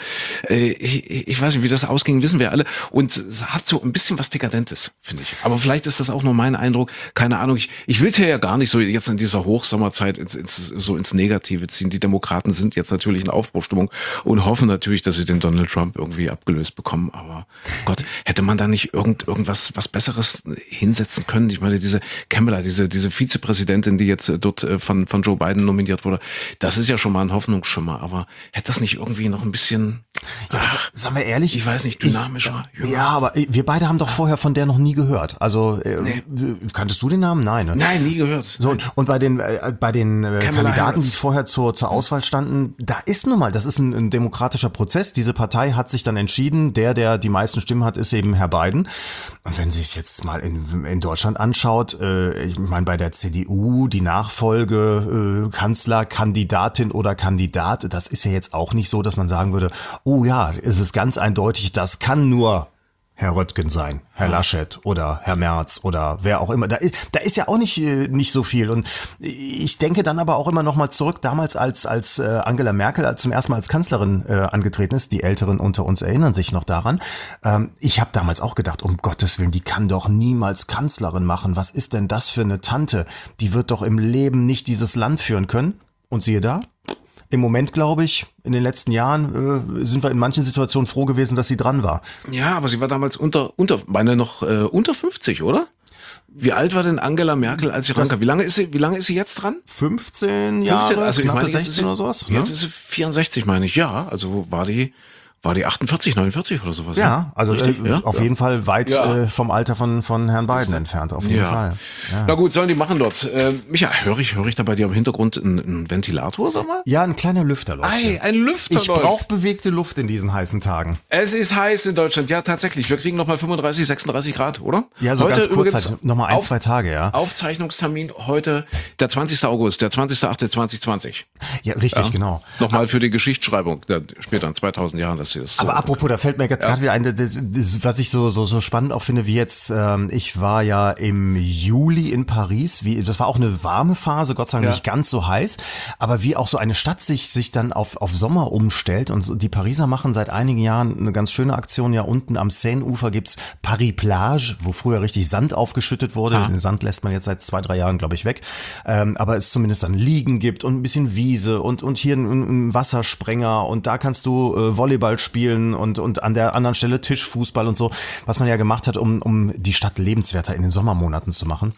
Ich, ich weiß nicht, wie das ausging, wissen wir alle. Und es hat so ein bisschen was Dekadentes, finde ich. Aber vielleicht ist das auch nur mein Eindruck. Keine Ahnung. Ich, ich will es ja gar nicht so jetzt in dieser Hochsommerzeit ins, ins, so ins Negative ziehen. Die Demokraten sind jetzt natürlich in Aufbruchstimmung und hoffen natürlich, dass sie den Donald Trump irgendwie abgelöst bekommen. Aber Gott, hätte man da nicht irgend, irgendwas was Besseres hinsetzen können? Ich meine, diese Kamala, diese, diese Vizepräsidentin, die jetzt dort von, von Joe Biden nominiert wurde, das ist ja schon mal ein Hoffnungsschimmer. Aber hätte das nicht irgendwie noch ein bisschen Ja, ach, sagen wir ehrlich, ich weiß nicht, dynamischer. Ich, ja, aber wir beide haben doch vorher von der noch nie gehört. Also äh, Nee. kanntest du den Namen? Nein. Ne? Nein, nie gehört. So, und bei den äh, bei den äh, Kandidaten, Harris. die vorher zur zur Auswahl standen, da ist nun mal, das ist ein, ein demokratischer Prozess. Diese Partei hat sich dann entschieden, der der die meisten Stimmen hat, ist eben Herr Biden. Und wenn Sie es jetzt mal in in Deutschland anschaut, äh, ich meine bei der C D U die Nachfolge äh, Kanzlerkandidatin oder Kandidat, das ist ja jetzt auch nicht so, dass man sagen würde, oh ja, es ist ganz eindeutig, das kann nur Herr Röttgen sein, Herr Laschet oder Herr Merz oder wer auch immer. Da ist, da ist ja auch nicht, nicht so viel. Und ich denke dann aber auch immer noch mal zurück, damals als, als Angela Merkel zum ersten Mal als Kanzlerin äh, angetreten ist. Die Älteren unter uns erinnern sich noch daran. Ähm, ich habe damals auch gedacht, um Gottes Willen, die kann doch niemals Kanzlerin machen. Was ist denn das für eine Tante? Die wird doch im Leben nicht dieses Land führen können. Und siehe da. Im Moment, glaube ich, in den letzten Jahren äh, sind wir in manchen Situationen froh gewesen, dass sie dran war. Ja, aber sie war damals unter, unter, meine noch äh, unter fünfzig, oder? Wie alt war denn Angela Merkel, als sie rankam? Wie lange ist sie, wie lange ist sie jetzt dran? fünfzehn Jahre, fünfzehn, also ich knappe meine, jetzt ist sechzehn sie- oder sowas. Jetzt ne? ist sie vierundsechzig, meine ich. Ja, also war die, war die achtundvierzig, neunundvierzig oder sowas. Ja, also äh, Richtig? Ja? auf Ja. jeden Fall weit Ja. äh, vom Alter von von Herrn Biden entfernt, auf jeden Ja. Fall. Ja. Na gut, sollen die machen dort. Äh, Micha, höre ich, höre ich da bei dir im Hintergrund einen, einen Ventilator, sag mal? Ja, ein kleiner Lüfter läuft. Ei, hier. ein Lüfter Ich läuft. brauche bewegte Luft in diesen heißen Tagen. Es ist heiß in Deutschland, ja tatsächlich. Wir kriegen nochmal fünfunddreißig, sechsunddreißig Grad, oder? Ja, so heute ganz kurzzeitig, übrigens nochmal ein, auf- zwei Tage, ja. Aufzeichnungstermin heute, der zwanzigster August, der zwanzigster achte zweitausendzwanzig. Ja, richtig, Ja. genau. Nochmal für die Geschichtsschreibung, der, später in zweitausend Jahren, dass sie das. Aber so- apropos, da fällt mir jetzt gerade wieder ein, das, das, was ich so, so, so spannend auch finde, wie jetzt, ähm, ich war ja im Juli in Paris, wie, das war auch eine warme Phase, Gott sei Dank Ja. nicht ganz so heiß, aber wie auch so eine Stadt sich, sich dann auf, auf Sommer umstellt und so, die Pariser machen seit einigen Jahren eine ganz schöne Aktion, ja unten am Seine-Ufer gibt's Paris Plage, wo früher richtig Sand aufgeschüttet wurde, Ah. den Sand lässt man jetzt seit zwei, drei Jahren, glaube ich, weg, ähm, aber es zumindest dann Liegen gibt und ein bisschen Wiese und, und hier ein, ein Wassersprenger und da kannst du äh, Volleyball spielen und, und an der anderen Stelle Tischfußball und so, was man ja gemacht hat, um, um die Stadt lebenswerter in den Sommermonaten zu machen.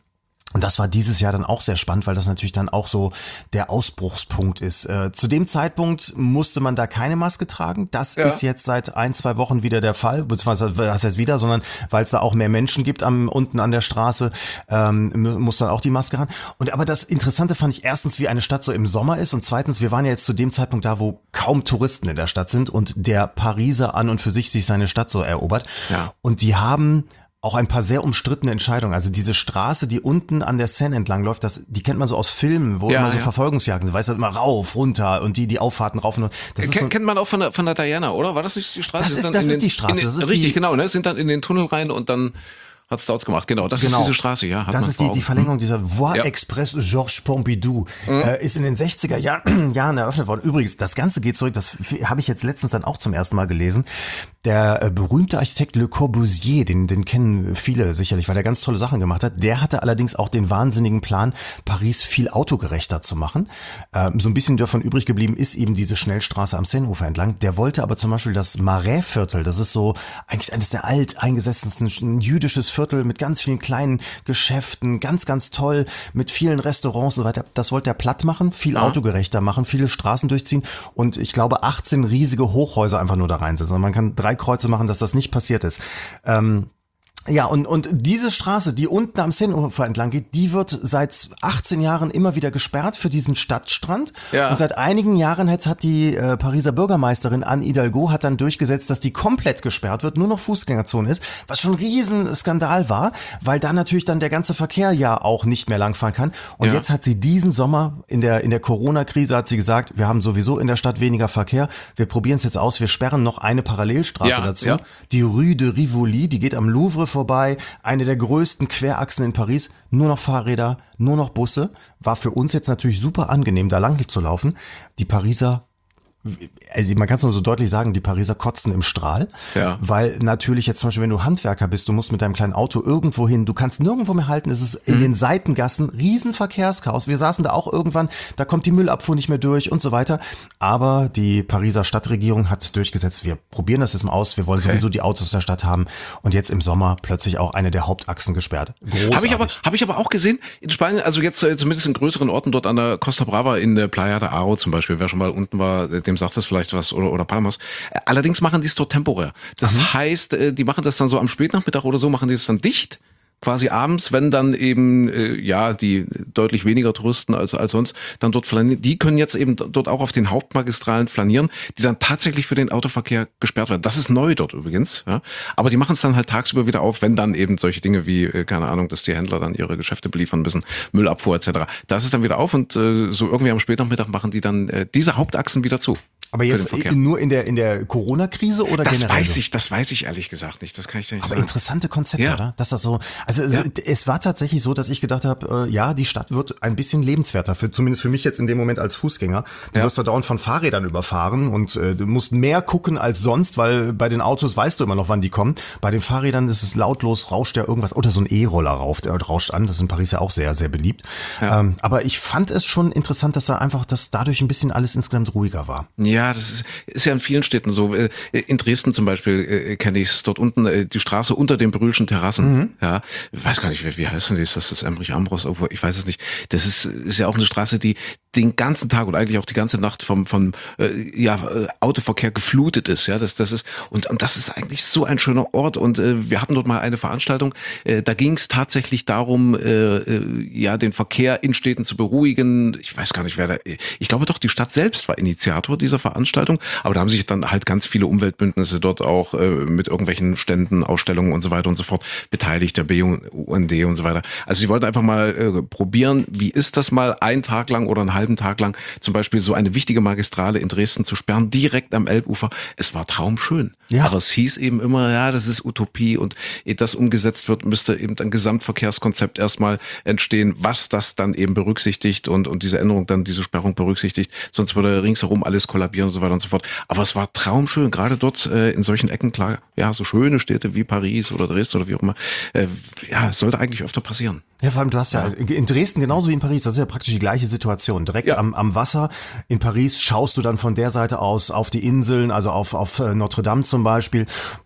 Und das war dieses Jahr dann auch sehr spannend, weil das natürlich dann auch so der Ausbruchspunkt ist. Äh, zu dem Zeitpunkt musste man da keine Maske tragen. Das Ja. ist jetzt seit ein, zwei Wochen wieder der Fall. Beziehungsweise das heißt wieder, sondern weil es da auch mehr Menschen gibt am, unten an der Straße, ähm, muss dann auch die Maske ran. Und aber das Interessante fand ich erstens, wie eine Stadt so im Sommer ist. Und zweitens, wir waren ja jetzt zu dem Zeitpunkt da, wo kaum Touristen in der Stadt sind und der Pariser an und für sich sich seine Stadt so erobert. Ja. Und die haben auch ein paar sehr umstrittene Entscheidungen. Also diese Straße, die unten an der Seine entlang läuft, das, die kennt man so aus Filmen, wo Ja, immer so ja. Verfolgungsjagden sind. Weißt du, immer rauf, runter und die, die Auffahrten rauf und runter. Das ist Ken, so, kennt man auch von der, von der Diana, oder? War das nicht die Straße? Das Sind ist- dann das in ist den, die Straße, in den, das ist richtig, die- genau, ne? Sind dann in den Tunnel rein und dann hat's da gemacht. Genau, das Genau. ist diese Straße, ja. Hat das man ist vor die, die Augen. Verlängerung dieser Voie Ja. Express Georges Pompidou. Äh, ist in den sechziger Jahr, Jahren eröffnet worden. Übrigens, das Ganze geht zurück, das habe ich jetzt letztens dann auch zum ersten Mal gelesen. Der äh, berühmte Architekt Le Corbusier, den, den kennen viele sicherlich, weil er ganz tolle Sachen gemacht hat. Der hatte allerdings auch den wahnsinnigen Plan, Paris viel autogerechter zu machen. Ähm, so ein bisschen davon übrig geblieben ist eben diese Schnellstraße am Seineufer entlang. Der wollte aber zum Beispiel das Marais-Viertel, das ist so eigentlich eines der alteingesessensten, ein jüdisches Viertel mit ganz vielen kleinen Geschäften, ganz, ganz toll, mit vielen Restaurants und so weiter. Das wollte er platt machen, viel Ja. autogerechter machen, viele Straßen durchziehen und ich glaube achtzehn riesige Hochhäuser einfach nur da reinsetzen. Und man kann drei Kreuze machen, dass das nicht passiert ist. Ähm, Ja, und, und diese Straße, die unten am Seineufer entlang geht, die wird seit achtzehn Jahren immer wieder gesperrt für diesen Stadtstrand. Ja. Und seit einigen Jahren jetzt hat die äh, Pariser Bürgermeisterin Anne Hidalgo hat dann durchgesetzt, dass die komplett gesperrt wird, nur noch Fußgängerzone ist, was schon ein Riesenskandal war, weil da natürlich dann der ganze Verkehr ja auch nicht mehr langfahren kann. Und Ja. jetzt hat sie diesen Sommer in der, in der Corona-Krise hat sie gesagt, wir haben sowieso in der Stadt weniger Verkehr, wir probieren es jetzt aus, wir sperren noch eine Parallelstraße Ja, dazu. ja. Die Rue de Rivoli, die geht am Louvre vorbei, eine der größten Querachsen in Paris, nur noch Fahrräder, nur noch Busse, war für uns jetzt natürlich super angenehm, da lang zu laufen. Die Pariser, also man kann es nur so deutlich sagen, die Pariser kotzen im Strahl, Ja. weil natürlich jetzt zum Beispiel, wenn du Handwerker bist, du musst mit deinem kleinen Auto irgendwo hin, du kannst nirgendwo mehr halten, es ist in Mhm. den Seitengassen riesen Verkehrschaos. Wir saßen da auch irgendwann, da kommt die Müllabfuhr nicht mehr durch und so weiter, aber die Pariser Stadtregierung hat durchgesetzt, wir probieren das jetzt mal aus, wir wollen Okay. sowieso die Autos der Stadt haben und jetzt im Sommer plötzlich auch eine der Hauptachsen gesperrt. Großartig. Habe ich aber, habe ich aber auch gesehen in Spanien, also jetzt äh, zumindest in größeren Orten dort an der Costa Brava in der Playa de Aro zum Beispiel, wer schon mal unten war, äh, dem sagt das vielleicht was, oder, oder Palmas. Äh, Allerdings machen die es dort temporär. Das heißt, äh, die machen das dann so am Spätnachmittag oder so, machen die es dann dicht. Quasi abends, wenn dann eben äh, ja die deutlich weniger Touristen als als sonst dann dort flanieren, die können jetzt eben dort auch auf den Hauptmagistralen flanieren, die dann tatsächlich für den Autoverkehr gesperrt werden. Das ist neu dort übrigens, ja. Aber die machen es dann halt tagsüber wieder auf, wenn dann eben solche Dinge wie äh, keine Ahnung, dass die Händler dann ihre Geschäfte beliefern müssen, Müllabfuhr et cetera. Das ist dann wieder auf und äh, so irgendwie am Spätnachmittag machen die dann äh, diese Hauptachsen wieder zu. Aber für jetzt den Verkehr. nur in der, in der Corona-Krise oder Das generell? weiß so? ich, das weiß ich ehrlich gesagt nicht. Das kann ich dir nicht Aber sagen. interessante Konzepte, Ja. oder? Dass das so, also Ja. so, es war tatsächlich so, dass ich gedacht habe, äh, ja, die Stadt wird ein bisschen lebenswerter, für, zumindest für mich jetzt in dem Moment als Fußgänger. Du Ja. wirst da dauernd von Fahrrädern überfahren und äh, du musst mehr gucken als sonst, weil bei den Autos weißt du immer noch, wann die kommen. Bei den Fahrrädern ist es lautlos, rauscht ja irgendwas, oder so ein E-Roller rauft, der rauscht an, das ist in Paris ja auch sehr, sehr beliebt. Ja. Ähm, aber ich fand es schon interessant, dass da einfach, dass dadurch ein bisschen alles insgesamt ruhiger war. Ja, das ist, ist ja in vielen Städten so. In Dresden zum Beispiel äh, kenne ich es dort unten, äh, die Straße unter den Brühlschen Terrassen. Mhm. Ja, ich weiß gar nicht, wie, wie heißt denn die? Ist das das Emmerich Ambros? Irgendwo? Ich weiß es nicht. Das ist, ist ja auch eine Straße, die den ganzen Tag und eigentlich auch die ganze Nacht vom, vom äh, ja, äh, Autoverkehr geflutet ist. Ja, das, das ist und, und das ist eigentlich so ein schöner Ort. Und äh, wir hatten dort mal eine Veranstaltung. Äh, da ging es tatsächlich darum, äh, äh, ja, den Verkehr in Städten zu beruhigen. Ich weiß gar nicht, wer da. Ich glaube doch, die Stadt selbst war Initiator dieser Veranstaltung. Aber da haben sich dann halt ganz viele Umweltbündnisse dort auch äh, mit irgendwelchen Ständen, Ausstellungen und so weiter und so fort beteiligt, der B U N D und so weiter. Also sie wollten einfach mal äh, probieren, wie ist das mal einen Tag lang oder einen halben Tag lang zum Beispiel so eine wichtige Magistrale in Dresden zu sperren, direkt am Elbufer. Es war traumschön. Ja. Aber es hieß eben immer, ja, das ist Utopie und ehe das umgesetzt wird, müsste eben ein Gesamtverkehrskonzept erstmal entstehen, was das dann eben berücksichtigt und, und diese Änderung dann, diese Sperrung berücksichtigt. Sonst würde ringsherum alles kollabieren und so weiter und so fort. Aber es war traumschön, gerade dort äh, in solchen Ecken, klar, ja, so schöne Städte wie Paris oder Dresden oder wie auch immer. Äh, ja, es sollte eigentlich öfter passieren. Ja, vor allem, du hast ja, in Dresden genauso wie in Paris, das ist ja praktisch die gleiche Situation. Direkt Ja. am, am Wasser. In Paris schaust du dann von der Seite aus auf die Inseln, also auf, auf Notre Dame zum Beispiel.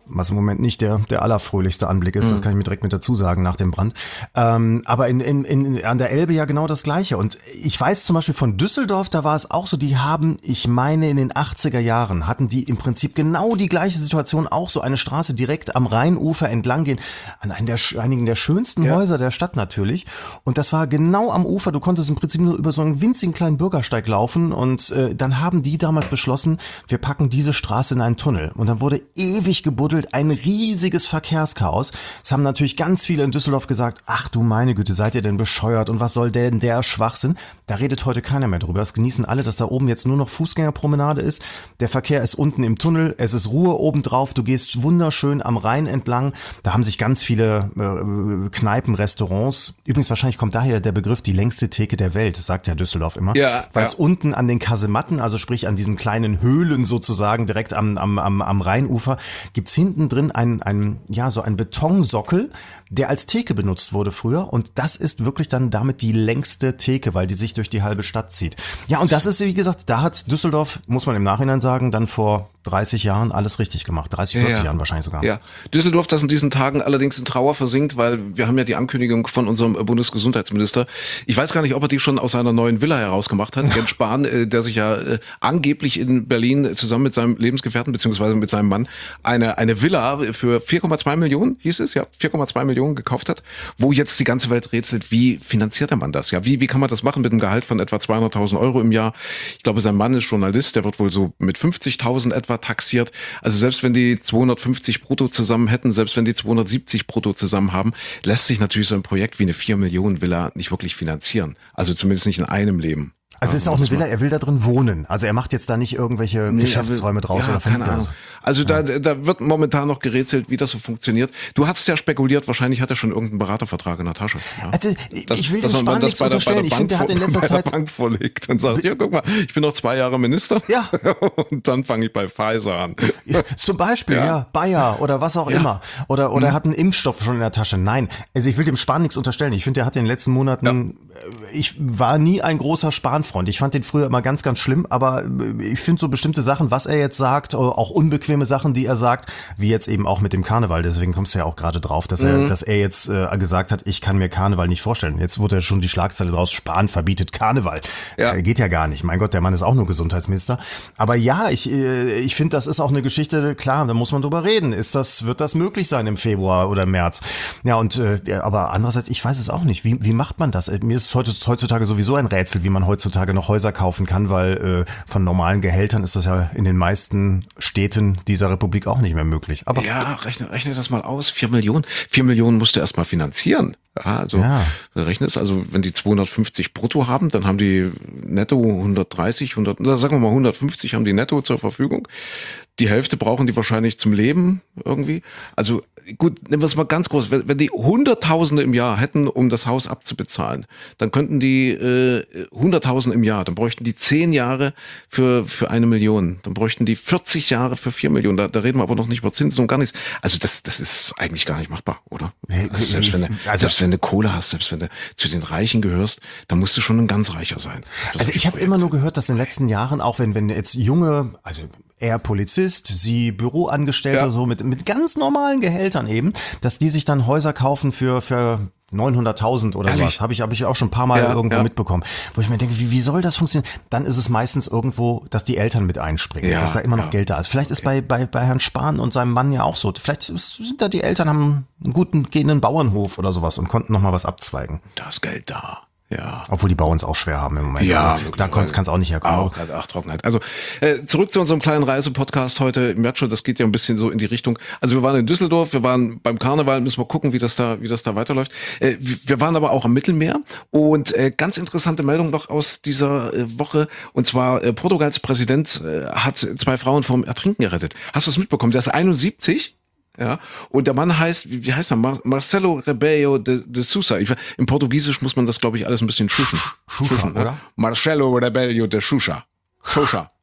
was im Moment nicht der, der allerfröhlichste Anblick ist, mhm. das kann ich mir direkt mit dazu sagen nach dem Brand. Ähm, aber in, in, in, an der Elbe ja genau das Gleiche. Und ich weiß zum Beispiel von Düsseldorf, da war es auch so, die haben, ich meine in den achtziger Jahren, hatten die im Prinzip genau die gleiche Situation, auch so eine Straße direkt am Rheinufer entlang gehen, an einen der, einigen der schönsten ja. Häuser der Stadt natürlich. Und das war genau am Ufer, du konntest im Prinzip nur über so einen winzigen kleinen Bürgersteig laufen und äh, dann haben die damals beschlossen, wir packen diese Straße in einen Tunnel. Und dann wurde ewig gebuddelt, ein riesiges Verkehrschaos. Es haben natürlich ganz viele in Düsseldorf gesagt, ach du meine Güte, seid ihr denn bescheuert und was soll denn der Schwachsinn? Da redet heute keiner mehr drüber. Es genießen alle, dass da oben jetzt nur noch Fußgängerpromenade ist. Der Verkehr ist unten im Tunnel, es ist Ruhe obendrauf, du gehst wunderschön am Rhein entlang. Da haben sich ganz viele äh, Kneipen, Restaurants, übrigens wahrscheinlich kommt daher der Begriff die längste Theke der Welt, sagt ja Düsseldorf immer, ja, weil es ja. unten an den Kasematten, also sprich an diesen kleinen Höhlen sozusagen direkt am, am, am, am Rheinufer, gibt's hinten drin ein, ein, ja, so ein Betonsockel, der als Theke benutzt wurde früher und das ist wirklich dann damit die längste Theke, weil die sich durch die halbe Stadt zieht. Ja, und das ist, wie gesagt, da hat Düsseldorf, muss man im Nachhinein sagen, dann vor dreißig Jahren alles richtig gemacht. dreißig, vierzig ja, Jahren wahrscheinlich sogar. Ja, Düsseldorf, das in diesen Tagen allerdings in Trauer versinkt, weil wir haben ja die Ankündigung von unserem Bundesgesundheitsminister. Ich weiß gar nicht, ob er die schon aus seiner neuen Villa herausgemacht hat. Jens Spahn, äh, der sich ja äh, angeblich in Berlin zusammen mit seinem Lebensgefährten beziehungsweise mit seinem Mann eine, eine Villa für vier Komma zwei Millionen, hieß es, ja, vier Komma zwei Millionen gekauft hat, wo jetzt die ganze Welt rätselt, wie finanziert der Mann das? Ja, wie, wie kann man das machen mit einem Gehalt von etwa zweihunderttausend Euro im Jahr? Ich glaube, sein Mann ist Journalist, der wird wohl so mit fünfzigtausend etwa taxiert. Also selbst wenn die zweihundertfünfzig brutto zusammen hätten, selbst wenn die zweihundertsiebzig brutto zusammen haben, lässt sich natürlich so ein Projekt wie eine vier Millionen Villa nicht wirklich finanzieren. Also zumindest nicht in einem Leben. Also es ist auch eine Villa, er will da drin wohnen. Also er macht jetzt da nicht irgendwelche nee, Geschäftsräume draus ja, oder keine Ahnung. Also ja. da, da wird momentan noch gerätselt, wie das so funktioniert. Du hast ja spekuliert, wahrscheinlich hat er schon irgendeinen Beratervertrag in der Tasche. Ja. Also, das, ich will dem Spahn nichts unterstellen. Ich finde, der hat in letzter bei Zeit... der Bank vorlegt und sagt, hier, guck mal, ich bin noch zwei Jahre Minister. Ja. Und dann fange ich bei Pfizer an. Ja, zum Beispiel, ja. ja, Bayer oder was auch ja. immer. Oder, oder mhm. er hat einen Impfstoff schon in der Tasche. Nein, also ich will dem Spahn nichts unterstellen. Ich finde, der hat in den letzten Monaten... Ja. Ich war nie ein großer Spahn-Freund. Ich fand den früher immer ganz, ganz schlimm, aber ich finde so bestimmte Sachen, was er jetzt sagt, auch unbequeme Sachen, die er sagt, wie jetzt eben auch mit dem Karneval, deswegen kommst du ja auch gerade drauf, dass er, mhm. dass er jetzt äh, gesagt hat, ich kann mir Karneval nicht vorstellen. Jetzt wurde ja schon die Schlagzeile draus, Spahn verbietet Karneval. Ja. Äh, geht ja gar nicht. Mein Gott, der Mann ist auch nur Gesundheitsminister. Aber ja, ich, äh, ich finde, das ist auch eine Geschichte, klar, da muss man drüber reden. Ist das, wird das möglich sein im Februar oder März? Ja, und äh, ja, aber andererseits, ich weiß es auch nicht. Wie, wie macht man das? Mir ist heutzutage sowieso ein Rätsel, wie man heutzutage noch Häuser kaufen kann, weil äh, von normalen Gehältern ist das ja in den meisten Städten dieser Republik auch nicht mehr möglich. Aber ja, rechne, rechne das mal aus. Vier Millionen. Vier Millionen musst du erst mal finanzieren. Ja, also ja. rechnest, also wenn die zweihundertfünfzig brutto haben, dann haben die netto hundertdreißig, hundert, sagen wir mal hundertfünfzig haben die netto zur Verfügung. Die Hälfte brauchen die wahrscheinlich zum Leben irgendwie. Also gut, nehmen wir es mal ganz groß. Wenn, wenn die Hunderttausende im Jahr hätten, um das Haus abzubezahlen, dann könnten die äh, Hunderttausend im Jahr, dann bräuchten die zehn Jahre für für eine Million. Dann bräuchten die vierzig Jahre für vier Millionen. Da, da reden wir aber noch nicht über Zinsen und gar nichts. Also das das ist eigentlich gar nicht machbar, oder? Also selbst wenn du, also, selbst wenn du Kohle hast, selbst wenn du zu den Reichen gehörst, dann musst du schon ein ganz Reicher sein. Also ich habe immer nur gehört, dass in den letzten Jahren, auch wenn wenn jetzt junge, also er Polizist, sie Büroangestellte, ja. so mit mit ganz normalen Gehältern eben, dass die sich dann Häuser kaufen für für neunhunderttausend oder Ehrlich? sowas. Habe ich habe ich auch schon ein paar Mal ja, irgendwo ja. mitbekommen. Wo ich mir denke, wie wie soll das funktionieren? Dann ist es meistens irgendwo, dass die Eltern mit einspringen, ja, dass da immer noch ja. Geld da ist. Vielleicht ist bei bei bei Herrn Spahn und seinem Mann ja auch so. Vielleicht sind da die Eltern, haben einen guten gehenden Bauernhof oder sowas und konnten noch mal was abzweigen. Da ist Geld da. Ja. Obwohl die Bauern es auch schwer haben im Moment. Ja, da kann es auch nicht herkommen. Auch, ach, Trockenheit. Also äh, zurück zu unserem kleinen Reisepodcast heute. Ich merke schon, das geht ja ein bisschen so in die Richtung. Also wir waren in Düsseldorf, wir waren beim Karneval, müssen wir gucken, wie das da, wie das da weiterläuft. Äh, wir waren aber auch am Mittelmeer und äh, ganz interessante Meldung noch aus dieser äh, Woche. Und zwar äh, Portugals Präsident äh, hat zwei Frauen vom Ertrinken gerettet. Hast du das mitbekommen? Der ist einundsiebzig. Ja, und der Mann heißt, wie, wie heißt er? Mar- Marcelo Rebelo de, de Sousa. Ich, im Portugiesisch muss man das, glaube ich, alles ein bisschen schuschen. Schuschen, oder? Ja? Marcelo Rebelo de Sousa. Sousa.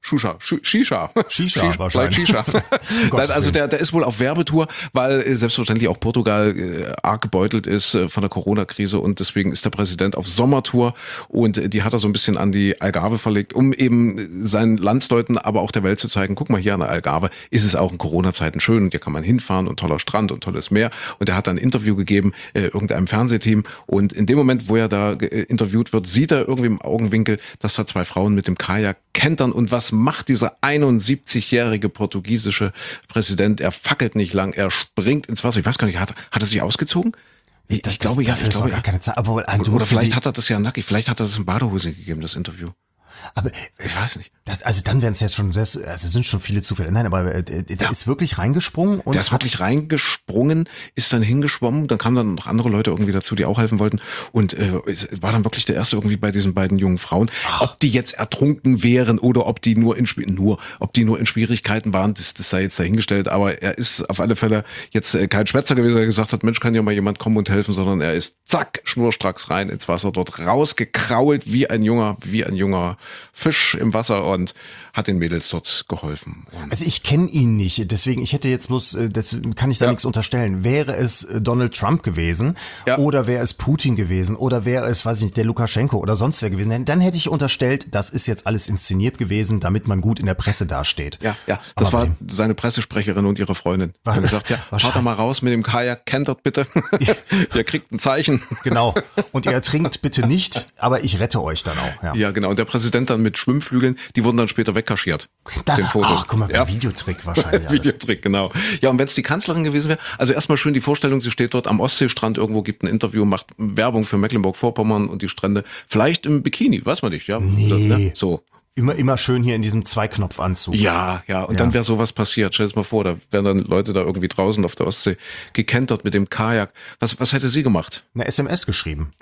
Shusha, Sh- Shisha. Shisha wahrscheinlich. Shisha. Um Gottes Nein, also Willen. der, der ist wohl auf Werbetour, weil äh, selbstverständlich auch Portugal äh, arg gebeutelt ist äh, von der Corona-Krise und deswegen ist der Präsident auf Sommertour und äh, die hat er so ein bisschen an die Algarve verlegt, um eben seinen Landsleuten, aber auch der Welt zu zeigen, guck mal, hier an der Algarve ist es auch in Corona-Zeiten schön und hier kann man hinfahren und toller Strand und tolles Meer. Und er hat dann ein Interview gegeben, äh, irgendeinem Fernsehteam und in dem Moment, wo er da äh, interviewt wird, sieht er irgendwie im Augenwinkel, dass da zwei Frauen mit dem Kajak kentern und was macht dieser einundsiebzigjährige portugiesische Präsident? Er fackelt nicht lang, er springt ins Wasser. Ich weiß gar nicht, hat, hat er sich ausgezogen? Ich, Das- ich glaube, ja, dafür ich ist doch glaube, gar keine Zeit. Aber, also, oder, du oder musst dir vielleicht die- hat er das ja nackig, vielleicht hat er das in Badehose gegeben, das Interview. Aber Ich weiß nicht. das, also dann wären es jetzt schon, sehr, also es sind schon viele Zufälle. Nein, aber äh, der Ja. ist wirklich reingesprungen und Der ist wirklich reingesprungen, ist dann hingeschwommen, dann kamen dann noch andere Leute irgendwie dazu, die auch helfen wollten und äh, es war dann wirklich der erste irgendwie bei diesen beiden jungen Frauen. Ob die jetzt ertrunken wären oder ob die nur in Schwi- nur, ob die nur in Schwierigkeiten waren, das, das sei jetzt dahingestellt, aber er ist auf alle Fälle jetzt äh, kein Schwätzer gewesen, der gesagt hat, Mensch, kann ja mal jemand kommen und helfen, sondern er ist zack, schnurstracks rein ins Wasser, dort rausgekrault wie ein junger, wie ein junger Fisch im Wasser und hat den Mädels dort geholfen. Und Also ich kenne ihn nicht, deswegen, ich hätte jetzt bloß, äh, das kann ich da Ja. nichts unterstellen. Wäre es äh, Donald Trump gewesen Ja. oder wäre es Putin gewesen oder wäre es, weiß ich nicht, der Lukaschenko oder sonst wer gewesen, dann- dann hätte ich unterstellt, das ist jetzt alles inszeniert gewesen, damit man gut in der Presse dasteht. Ja, ja, das Aber war bei seine Pressesprecherin und ihre Freundin. Die haben gesagt, ja, fahrt da mal raus mit dem Kajak, kentert bitte. Ihr kriegt ein Zeichen. Genau. Und ihr ertrinkt bitte nicht, aber ich rette euch dann auch. Ja. Ja, genau. Und der Präsident dann mit Schwimmflügeln, die wurden dann später wegkaschiert. Da, auf den Fotos. ach, guck mal, Ja. Videotrick wahrscheinlich alles. Videotrick, genau. Ja, und wenn es die Kanzlerin gewesen wäre, also erstmal schön die Vorstellung, sie steht dort am Ostseestrand irgendwo, gibt ein Interview, macht Werbung für Mecklenburg-Vorpommern und die Strände, vielleicht im Bikini, weiß man nicht, ja. Nee. Ne? So. Immer, immer schön hier in diesem Zweiknopfanzug. Ja, ja, und Ja. dann wäre sowas passiert. Stell dir mal vor, da wären dann Leute da irgendwie draußen auf der Ostsee gekentert mit dem Kajak. Was, was hätte sie gemacht? Eine S M S geschrieben.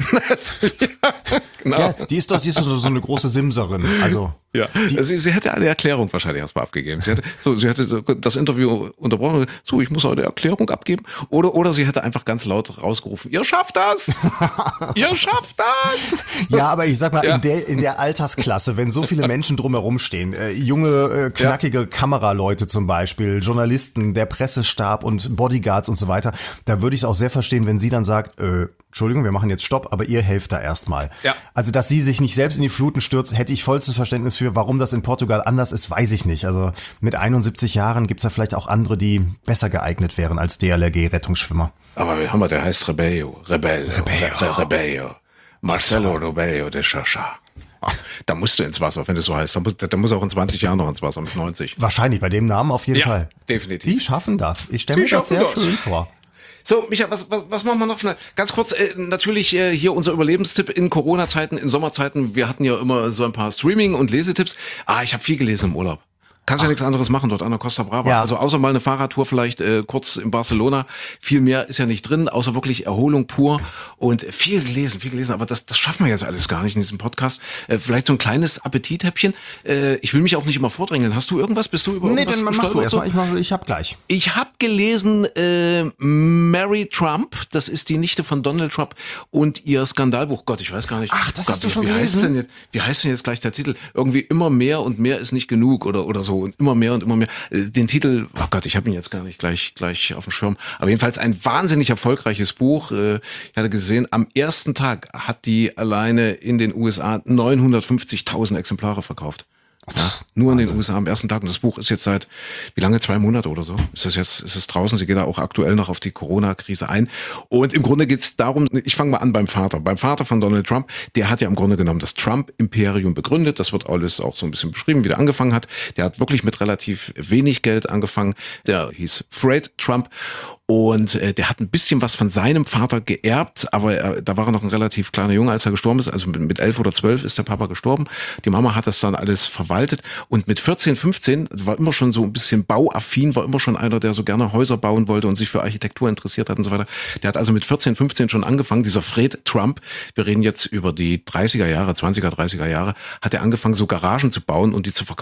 ja, genau. Ja, die ist doch, die ist doch so eine große Simserin. Also, Ja, sie, sie hätte eine Erklärung wahrscheinlich erstmal abgegeben. Sie hätte, so, sie hätte so das Interview unterbrochen. So, ich muss eine Erklärung abgeben. Oder, oder sie hätte einfach ganz laut rausgerufen, ihr schafft das! Ihr schafft das! ja, aber ich sag mal, Ja. in der, in der Altersklasse, wenn so viele Menschen drumherum stehen, äh, junge, äh, knackige Kameraleute zum Beispiel, Journalisten, der Pressestab und Bodyguards und so weiter, da würde ich es auch sehr verstehen, wenn sie dann sagt, äh, Entschuldigung, wir machen jetzt Stopp, aber ihr helft da erstmal. Ja. Also, dass sie sich nicht selbst in die Fluten stürzt, hätte ich vollstes Verständnis für. Warum das in Portugal anders ist, weiß ich nicht. Also mit einundsiebzig Jahren gibt's da vielleicht auch andere, die besser geeignet wären als D L R G-Rettungsschwimmer. Aber wir haben wir, der heißt Rebello. Rebello. Rebello. Rebello. Marcelo Rebello de Chacha. Da musst du ins Wasser, wenn es so heißt. Da muss, da muss auch in zwanzig Jahren noch ins Wasser mit neunzig. Wahrscheinlich, bei dem Namen auf jeden Ja, Fall. definitiv. Die schaffen das. Ich stelle Die mir das schaffen sehr das. schön vor. So, Micha, was, was, was machen wir noch schnell? Ganz kurz, äh, natürlich äh, hier unser Überlebenstipp in Corona-Zeiten, in Sommerzeiten. Wir hatten ja immer so ein paar Streaming- und Lesetipps. Ah, ich habe viel gelesen im Urlaub. Kannst ja nichts anderes machen dort an der Costa Brava. Ja. Also außer mal eine Fahrradtour vielleicht äh, kurz in Barcelona. Viel mehr ist ja nicht drin, außer wirklich Erholung pur. Und viel gelesen, viel gelesen. Aber das, das schaffen wir jetzt alles gar nicht in diesem Podcast. Äh, vielleicht so ein kleines Appetithäppchen. Äh, ich will mich auch nicht immer vordrängeln. Hast du irgendwas? Bist du über Nee, irgendwas dann mach du gestolpert erstmal. so? Ich, mach, ich hab gleich. Ich habe gelesen, äh, Mary Trump, das ist die Nichte von Donald Trump und ihr Skandalbuch. Gott, ich weiß gar nicht. Ach, das Gott, hast du wie, schon wie heißt gelesen? denn jetzt, wie heißt denn jetzt gleich der Titel? Irgendwie immer mehr und mehr ist nicht genug oder oder so und immer mehr und immer mehr. Äh, Den Titel, oh Gott, ich habe ihn jetzt gar nicht gleich gleich auf dem Schirm. Aber jedenfalls ein wahnsinnig erfolgreiches Buch. Äh, Ich hatte gesehen, am ersten Tag hat die alleine in den U S A neunhundertfünfzigtausend Exemplare verkauft. Ja, nur in den U S A am ersten Tag. Und das Buch ist jetzt seit, wie lange? Zwei Monate oder so? Ist es jetzt, ist es draußen? Sie geht da auch aktuell noch auf die Corona-Krise ein. Und im Grunde geht es darum, ich fange mal an beim Vater. Beim Vater von Donald Trump, der hat ja im Grunde genommen das Trump-Imperium begründet. Das wird alles auch so ein bisschen beschrieben, wie der angefangen hat. Der hat wirklich mit relativ wenig Geld angefangen. Der hieß Fred Trump. Und äh, der hat ein bisschen was von seinem Vater geerbt, aber er, da war er noch ein relativ kleiner Junge, als er gestorben ist. Also mit, mit elf oder zwölf ist der Papa gestorben. Die Mama hat das dann alles verwaltet. Und mit vierzehn, fünfzehn war immer schon so ein bisschen bauaffin, war immer schon einer, der so gerne Häuser bauen wollte und sich für Architektur interessiert hat und so weiter. Der hat also mit vierzehn, fünfzehn schon angefangen, dieser Fred Trump, wir reden jetzt über die dreißiger Jahre, zwanziger, dreißiger Jahre, hat er angefangen, so Garagen zu bauen und die zu verkaufen.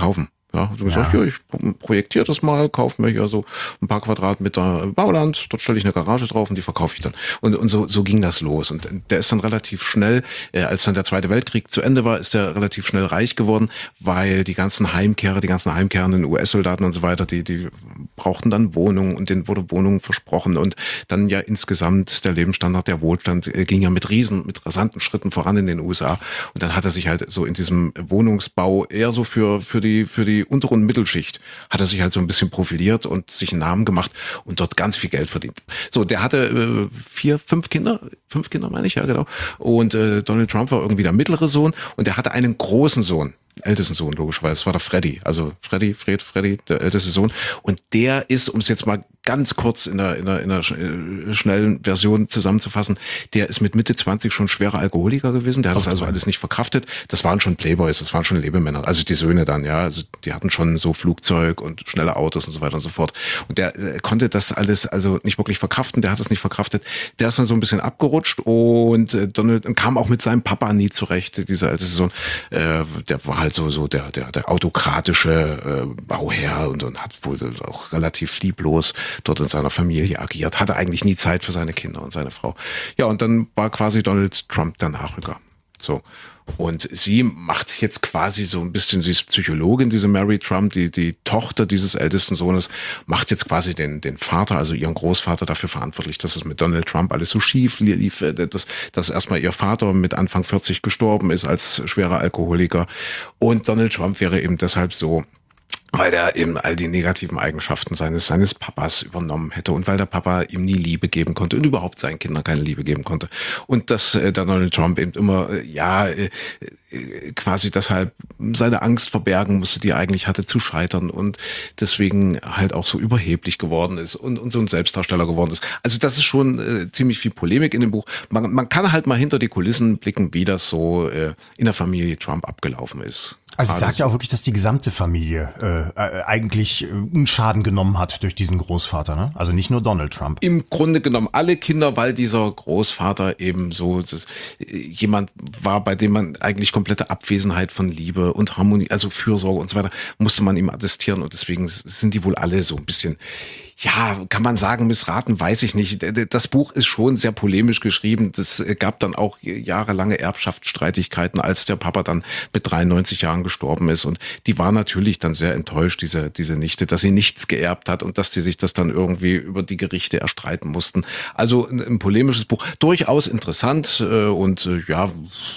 Ja, hat gesagt, Ja. ja, ich projektiere das mal, kaufe mir hier so ein paar Quadratmeter Bauland, dort stelle ich eine Garage drauf und die verkaufe ich dann. Und, und so, so ging das los. Und der ist dann relativ schnell, äh, als dann der Zweite Weltkrieg zu Ende war, ist er relativ schnell reich geworden, weil die ganzen Heimkehrer, die ganzen heimkehrenden U S-Soldaten und so weiter, die, die brauchten dann Wohnungen und denen wurde Wohnungen versprochen. Und dann ja insgesamt der Lebensstandard, der Wohlstand äh, ging ja mit riesen, mit rasanten Schritten voran in den U S A. Und dann hat er sich halt so in diesem Wohnungsbau eher so für, für die, für die untere und Mittelschicht hat er sich halt so ein bisschen profiliert und sich einen Namen gemacht und dort ganz viel Geld verdient. So, der hatte äh, vier, fünf Kinder, fünf Kinder meine ich, ja genau. Und äh, Donald Trump war irgendwie der mittlere Sohn und der hatte einen großen Sohn. Ältesten Sohn, logischerweise, das war der Freddy, also Freddy, Fred, Freddy, der älteste Sohn. Und der ist, um es jetzt mal ganz kurz in der, in der, in der schnellen Version zusammenzufassen, der ist mit Mitte zwanzig schon schwerer Alkoholiker gewesen, der hat das also alles nicht verkraftet. Das waren schon Playboys, das waren schon Lebemänner, also die Söhne dann, ja, also die hatten schon so Flugzeug und schnelle Autos und so weiter und so fort. Und der äh, konnte das alles also nicht wirklich verkraften, der hat das nicht verkraftet. Der ist dann so ein bisschen abgerutscht und äh, Donald kam auch mit seinem Papa nie zurecht, dieser älteste Sohn, äh, der war halt so, so der, der, der autokratische äh, Bauherr und, und hat wohl auch relativ lieblos dort in seiner Familie agiert, hatte eigentlich nie Zeit für seine Kinder und seine Frau. Ja, und dann war quasi Donald Trump der Nachrücker. So. Und sie macht jetzt quasi so ein bisschen, sie ist Psychologin, diese Mary Trump, die, die Tochter dieses ältesten Sohnes, macht jetzt quasi den, den Vater, also ihren Großvater dafür verantwortlich, dass es mit Donald Trump alles so schief lief, dass, dass erstmal ihr Vater mit Anfang vierzig gestorben ist als schwerer Alkoholiker. Und Donald Trump wäre eben deshalb so, weil er eben all die negativen Eigenschaften seines seines Papas übernommen hätte und weil der Papa ihm nie Liebe geben konnte und überhaupt seinen Kindern keine Liebe geben konnte. Und dass äh, der Donald Trump eben immer, äh, ja, äh, äh, quasi deshalb seine Angst verbergen musste, die er eigentlich hatte, zu scheitern und deswegen halt auch so überheblich geworden ist und, und so ein Selbstdarsteller geworden ist. Also das ist schon äh, ziemlich viel Polemik in dem Buch. Man, man kann halt mal hinter die Kulissen blicken, wie das so äh, in der Familie Trump abgelaufen ist. Also sie sagt ja auch wirklich, dass die gesamte Familie äh, äh, eigentlich äh, einen Schaden genommen hat durch diesen Großvater, ne? Also nicht nur Donald Trump. Im Grunde genommen alle Kinder, weil dieser Großvater eben so das, äh, jemand war, bei dem man eigentlich komplette Abwesenheit von Liebe und Harmonie, also Fürsorge und so weiter, musste man ihm attestieren und deswegen sind die wohl alle so ein bisschen, ja, kann man sagen, missraten, weiß ich nicht. Das Buch ist schon sehr polemisch geschrieben. Das gab dann auch jahrelange Erbschaftsstreitigkeiten, als der Papa dann mit dreiundneunzig Jahren gestorben ist. Und die war natürlich dann sehr enttäuscht, diese, diese Nichte, dass sie nichts geerbt hat und dass die sich das dann irgendwie über die Gerichte erstreiten mussten. Also ein, ein polemisches Buch, durchaus interessant und ja,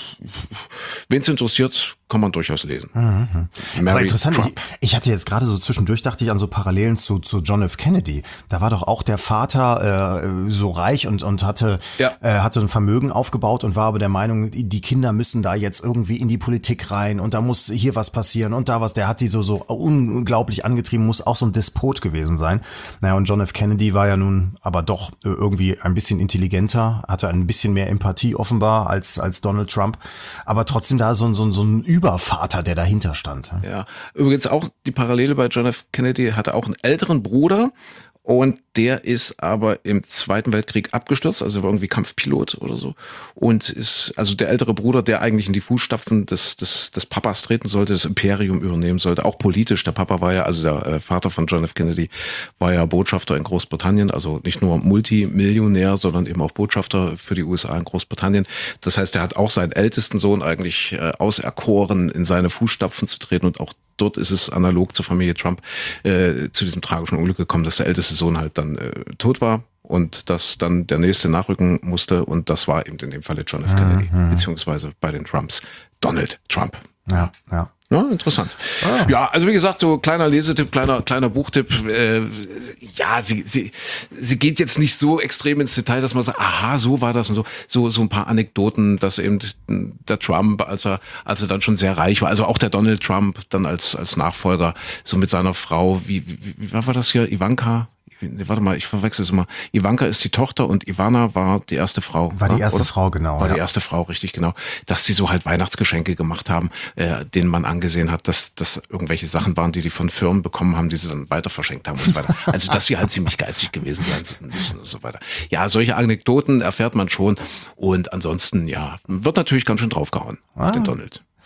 wen es interessiert, kann man durchaus lesen. Mhm. Mary Aber interessant, ich, Trump. ich hatte jetzt gerade so zwischendurch, dachte ich an so Parallelen zu, zu John F. Kennedy. Da war doch auch der Vater äh, so reich und, und hatte, Ja. äh, hatte ein Vermögen aufgebaut und war aber der Meinung, die Kinder müssen da jetzt irgendwie in die Politik rein und da muss hier was passieren und da was. Der hat die so, so unglaublich angetrieben, muss auch so ein Despot gewesen sein. Naja, und John F. Kennedy war ja nun aber doch äh, irgendwie ein bisschen intelligenter, hatte ein bisschen mehr Empathie offenbar als, als Donald Trump. Aber trotzdem da so, so, so ein Übervater, der dahinter stand. Ja, übrigens auch die Parallele bei John F. Kennedy, hatte auch einen älteren Bruder und der ist aber im Zweiten Weltkrieg abgestürzt, also war irgendwie Kampfpilot oder so und ist, also der ältere Bruder, der eigentlich in die Fußstapfen des, des, des Papas treten sollte, das Imperium übernehmen sollte, auch politisch. Der Papa war ja, also der äh, Vater von John F. Kennedy war ja Botschafter in Großbritannien, also nicht nur Multimillionär, sondern eben auch Botschafter für die U S A in Großbritannien. Das heißt, er hat auch seinen ältesten Sohn eigentlich äh, auserkoren, in seine Fußstapfen zu treten und auch dort ist es analog zur Familie Trump äh, zu diesem tragischen Unglück gekommen, dass der älteste Sohn halt dann äh, tot war und dass dann der nächste nachrücken musste und das war eben in dem Falle John F. Kennedy, Mhm. beziehungsweise bei den Trumps Donald Trump. Ja, ja. Ja, interessant. Ah. Ja, also wie gesagt, so kleiner Lesetipp, kleiner kleiner Buchtipp. Äh, ja, sie sie sie geht jetzt nicht so extrem ins Detail, dass man sagt, aha, so war das und so. So so ein paar Anekdoten, dass eben der Trump, als er als er dann schon sehr reich war, also auch der Donald Trump dann als als Nachfolger, so mit seiner Frau, wie wie, wie war das hier, Ivanka? Nee, warte mal, ich verwechsel es immer. Ivanka ist die Tochter und Ivana war die erste Frau. War die ne? erste Oder? Frau, genau. War ja. die erste Frau, richtig, genau. Dass die so halt Weihnachtsgeschenke gemacht haben, äh, denen man angesehen hat, dass das irgendwelche Sachen waren, die die von Firmen bekommen haben, die sie dann weiter verschenkt haben und so weiter. Also, dass sie halt ziemlich geizig gewesen sein müssen und so weiter. Ja, solche Anekdoten erfährt man schon. Und ansonsten, ja, wird natürlich ganz schön draufgehauen Ah. auf den Donald.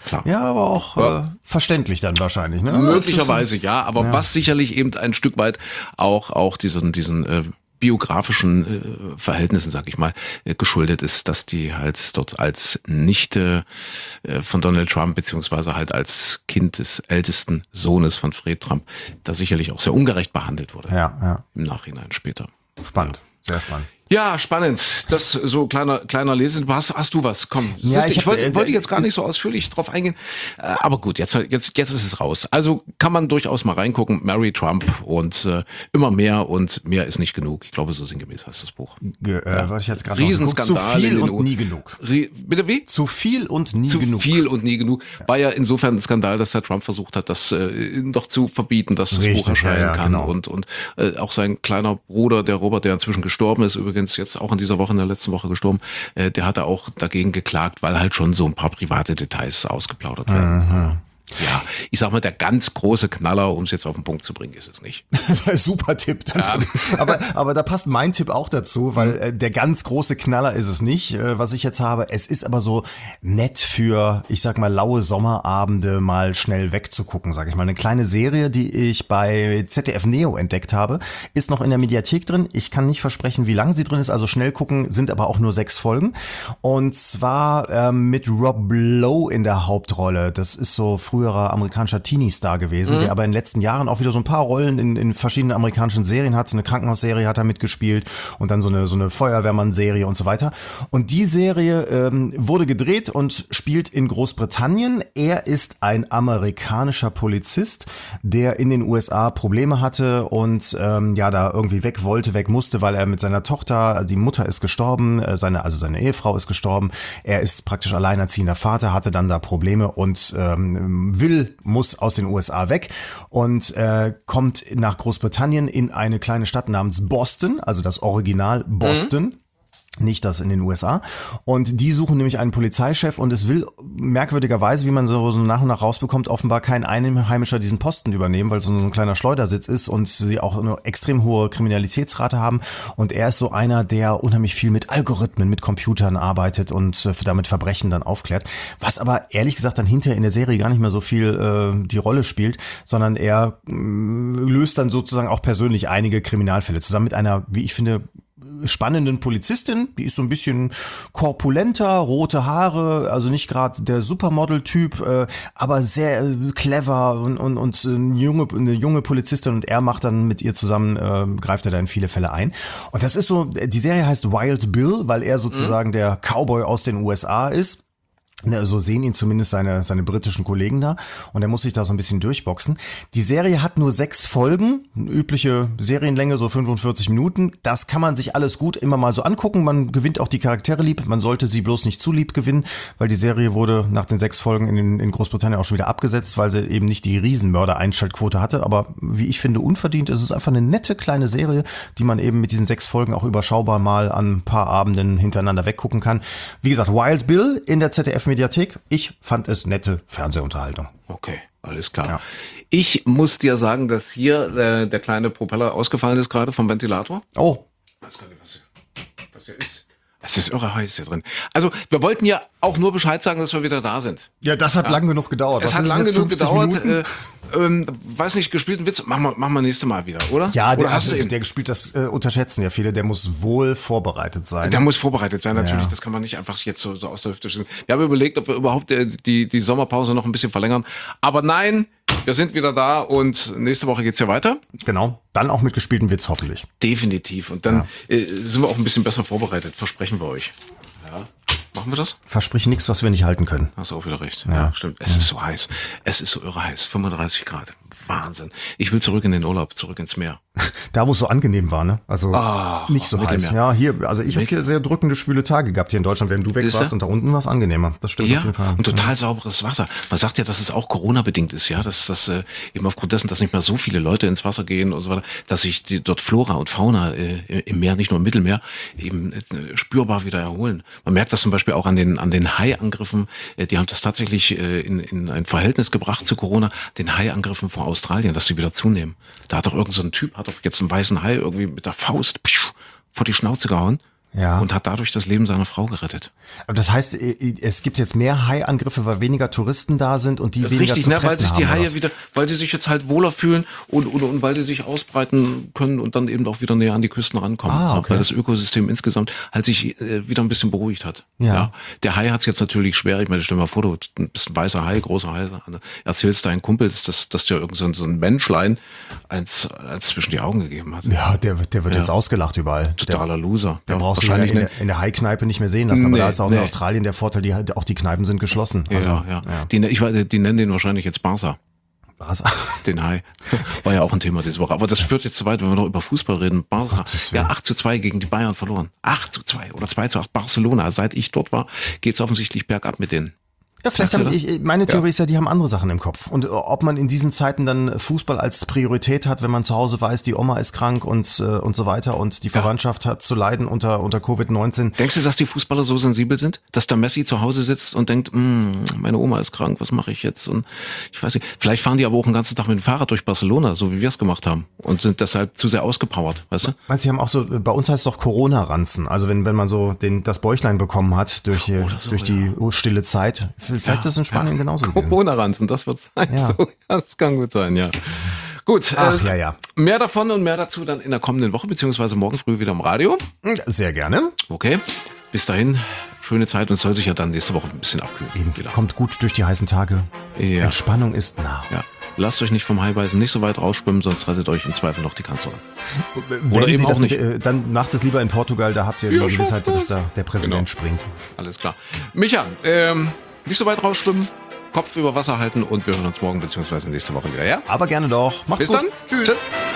klar. Ja, aber auch Ja. äh, verständlich dann wahrscheinlich. Ne? Möglicherweise ja, aber ja. was sicherlich eben ein Stück weit auch, auch diesen, diesen äh, biografischen äh, Verhältnissen, sag ich mal, äh, geschuldet ist, dass die halt dort als Nichte äh, von Donald Trump beziehungsweise halt als Kind des ältesten Sohnes von Fred Trump da sicherlich auch sehr ungerecht behandelt wurde. Ja, ja. Im Nachhinein später. Spannend. Sehr spannend. Ja, spannend. Das so kleiner kleiner Lesen. Hast, hast du was? Komm. Ja, Siehst du, ich ich hab, wollte, äh, wollte jetzt gar nicht so ausführlich drauf eingehen. Äh, aber gut, jetzt, jetzt, jetzt ist es raus. Also kann man durchaus mal reingucken. Mary Trump und äh, immer mehr und mehr ist nicht genug. Ich glaube, so sinngemäß heißt das Buch. Ge äh, was ich jetzt gerade noch Riesenskandal. geguckt. Zu viel in den und U- nie genug. Rie Bitte wie? Zu viel und nie Zu genug. viel und nie genug. War ja insofern ein Skandal, dass der Trump versucht hat, das äh, noch zu verbieten, dass das Richtig, Buch erscheinen ja, ja, kann. genau. Und, und äh, auch sein kleiner Bruder, der Robert, der inzwischen gestorben ist, übrigens jetzt auch in dieser Woche, in der letzten Woche gestorben, äh, der hatte auch dagegen geklagt, weil halt schon so ein paar private Details ausgeplaudert werden. Mhm. Ja, ich sag mal, der ganz große Knaller, um es jetzt auf den Punkt zu bringen, ist es nicht. Super Tipp. Dann ja. aber, aber da passt mein Tipp auch dazu, weil äh, der ganz große Knaller ist es nicht, äh, was ich jetzt habe. Es ist aber so nett für, ich sag mal, laue Sommerabende mal schnell wegzugucken, sag ich mal. Eine kleine Serie, die ich bei Z D F Neo entdeckt habe, ist noch in der Mediathek drin. Ich kann nicht versprechen, wie lange sie drin ist, also schnell gucken, sind aber auch nur sechs Folgen. Und zwar ähm, mit Rob Lowe in der Hauptrolle. Das ist so früherer amerikanischer Teenie-Star gewesen, mhm. der aber in den letzten Jahren auch wieder so ein paar Rollen in, in verschiedenen amerikanischen Serien hat. So eine Krankenhausserie hat er mitgespielt und dann so eine, so eine Feuerwehrmann-Serie und so weiter. Und die Serie ähm, wurde gedreht und spielt in Großbritannien. Er ist ein amerikanischer Polizist, der in den U S A Probleme hatte und ähm, ja da irgendwie weg wollte, weg musste, weil er mit seiner Tochter, die Mutter ist gestorben, äh, seine, also seine Ehefrau ist gestorben. Er ist praktisch alleinerziehender Vater, hatte dann da Probleme und ähm, will, muss aus den U S A weg und äh, kommt nach Großbritannien in eine kleine Stadt namens Boston, also das Original Boston. Mhm. Nicht das in den U S A. Und die suchen nämlich einen Polizeichef und es will merkwürdigerweise, wie man so, so nach und nach rausbekommt, offenbar kein Einheimischer diesen Posten übernehmen, weil es so ein kleiner Schleudersitz ist und sie auch eine extrem hohe Kriminalitätsrate haben. Und er ist so einer, der unheimlich viel mit Algorithmen, mit Computern arbeitet und äh, damit Verbrechen dann aufklärt. Was aber ehrlich gesagt dann hinterher in der Serie gar nicht mehr so viel äh, die Rolle spielt, sondern er äh, löst dann sozusagen auch persönlich einige Kriminalfälle zusammen mit einer, wie ich finde, spannenden Polizistin, die ist so ein bisschen korpulenter, rote Haare, also nicht gerade der Supermodel-Typ, äh, aber sehr äh, clever und, und, und eine, junge, eine junge Polizistin und er macht dann mit ihr zusammen, äh, greift er da in viele Fälle ein. Und das ist so, die Serie heißt Wild Bill, weil er sozusagen mhm. der Cowboy aus den U S A ist. So sehen ihn zumindest seine, seine britischen Kollegen da und er muss sich da so ein bisschen durchboxen. Die Serie hat nur sechs Folgen, übliche Serienlänge, so fünfundvierzig Minuten. Das kann man sich alles gut immer mal so angucken. Man gewinnt auch die Charaktere lieb. Man sollte sie bloß nicht zu lieb gewinnen, weil die Serie wurde nach den sechs Folgen in, in Großbritannien auch schon wieder abgesetzt, weil sie eben nicht die Riesenmörder-Einschaltquote hatte. Aber wie ich finde, unverdient. Es ist einfach eine nette kleine Serie, die man eben mit diesen sechs Folgen auch überschaubar mal an ein paar Abenden hintereinander weggucken kann. Wie gesagt, Wild Bill in der Z D F Mediathek. Ich fand es nette Fernsehunterhaltung. Okay, alles klar. Ja. Ich muss dir sagen, dass hier äh, der kleine Propeller ausgefallen ist gerade vom Ventilator. Oh. Ich weiß gar nicht, was, was hier ist. Es ist irre heiß hier drin. Also, wir wollten ja auch nur Bescheid sagen, dass wir wieder da sind. Ja, das hat ja. lang genug gedauert. Es Was hat ist lang jetzt, genug fünfzig gedauert. Minuten? Äh, ähm, weiß nicht, gespielten Witz. Machen wir, machen wir nächstes Mal wieder, oder? Ja, oder der, hast du also, ihn? der gespielt, das äh, unterschätzen ja viele. Der muss wohl vorbereitet sein. Der muss vorbereitet sein, natürlich. Ja. Das kann man nicht einfach jetzt so, so aus der Hüfte schießen. Wir haben überlegt, ob wir überhaupt die, die, die Sommerpause noch ein bisschen verlängern. Aber nein, wir sind wieder da und nächste Woche geht's ja weiter. Genau. Dann auch mit gespielten Witz, hoffentlich. Definitiv. Und dann ja. äh, sind wir auch ein bisschen besser vorbereitet, versprechen wir euch. Ja. Machen wir das? Versprich nichts, was wir nicht halten können. Hast du auch wieder recht. Ja, ja stimmt. Es ja. ist so heiß. Es ist so irre heiß. fünfunddreißig Grad. Wahnsinn. Ich will zurück in den Urlaub, zurück ins Meer. Da, wo es so angenehm war, ne? Also oh, nicht so heiß. Ja, hier, also ich habe hier sehr drückende, schwüle Tage gehabt hier in Deutschland, während du weg warst und da unten war es angenehmer. Das stimmt ja, auf jeden Fall. Und total sauberes Wasser. Man sagt ja, dass es auch Corona-bedingt ist, ja, dass das äh, eben aufgrund dessen, dass nicht mehr so viele Leute ins Wasser gehen und so weiter, dass sich die, dort Flora und Fauna äh, im Meer, nicht nur im Mittelmeer, eben äh, spürbar wieder erholen. Man merkt das zum Beispiel auch an den an den Haiangriffen. Äh, die haben das tatsächlich äh, in, in ein Verhältnis gebracht zu Corona, den Haiangriffen vor Australien, dass sie wieder zunehmen. Da hat doch irgend so ein Typ, hat doch jetzt einen weißen Hai irgendwie mit der Faust pschuh, vor die Schnauze gehauen. Ja. und hat dadurch das Leben seiner Frau gerettet. Aber das heißt, es gibt jetzt mehr Haiangriffe, weil weniger Touristen da sind und die weniger Richtig, zu ne, fressen weil sich haben. die oder Haie was? wieder, weil die sich jetzt halt wohler fühlen und, und, und weil die sich ausbreiten können und dann eben auch wieder näher an die Küsten rankommen. Ah, okay. Weil das Ökosystem insgesamt halt sich äh, wieder ein bisschen beruhigt hat. Ja. Der Hai hat es jetzt natürlich schwer. Ich meine, stell dir mal vor, du bist ein weißer Hai, großer Hai, erzählst deinen Kumpels, dass, dass dir irgend so ein, so ein Menschlein eins, eins zwischen die Augen gegeben hat. Ja, der, der wird Ja. jetzt ausgelacht überall. Totaler Loser. Der Ja, brauchst du in der, wahrscheinlich in, nicht. der, in der Hai-Kneipe nicht mehr sehen lassen. Aber Nee, da ist auch nee. in Australien der Vorteil, die, auch die Kneipen sind geschlossen. Also, ja, ja. Die, ich weiß, die nennen den wahrscheinlich jetzt Barca. Was? Den Hai. War ja auch ein Thema diese Woche. Aber das führt jetzt zu weit, wenn wir noch über Fußball reden. Barca. Gottes Willen. Ja, acht zu zwei gegen die Bayern verloren. acht zu zwei oder zwei zu acht. Barcelona. Seit ich dort war, geht's offensichtlich bergab mit denen. Ja, vielleicht Weißt du haben, das? ich, meine Theorie ist ja, die haben andere Sachen im Kopf. Und äh, ob man in diesen Zeiten dann Fußball als Priorität hat, wenn man zu Hause weiß, die Oma ist krank und, äh, und so weiter und die Verwandtschaft hat zu leiden unter, unter Covid neunzehn. Denkst du, dass die Fußballer so sensibel sind? Dass der Messi zu Hause sitzt und denkt, "Hm, meine Oma ist krank, was mache ich jetzt?" Und ich weiß nicht, vielleicht fahren die aber auch den ganzen Tag mit dem Fahrrad durch Barcelona, so wie wir es gemacht haben. Und sind deshalb zu sehr ausgepowert, weißt du? Meinst du, die haben auch so, bei uns heißt es doch Corona-Ranzen. Also wenn, wenn man so den, das Bäuchlein bekommen hat durch, äh, Oder so, durch die stille Zeit. Vielleicht ist es in Spanien genauso gewesen. Corona-Ranzen, das wird sein. Ja. So, ja, das kann gut sein, ja. Gut, Ach, äh, ja, ja. mehr davon und mehr dazu dann in der kommenden Woche, beziehungsweise morgen früh wieder im Radio. Sehr gerne. Okay, bis dahin, schöne Zeit und es soll sich ja dann nächste Woche ein bisschen abkühlen. Eben, Wieder. kommt gut durch die heißen Tage. Ja. Entspannung ist nah. Ja. Lasst euch nicht vom Hai beißen, nicht so weit rausschwimmen, sonst rettet euch im Zweifel noch die Kanzlerin. Wenn Oder eben Sie auch das nicht. äh, Dann macht es lieber in Portugal, da habt ihr Ja, die Gewissheit, schon. dass da der Präsident Genau. springt. Alles klar. Micha, ähm, nicht so weit rausschwimmen, Kopf über Wasser halten und wir hören uns morgen bzw. nächste Woche wieder, ja? Aber gerne doch. Macht's Bis gut. dann. Tschüss.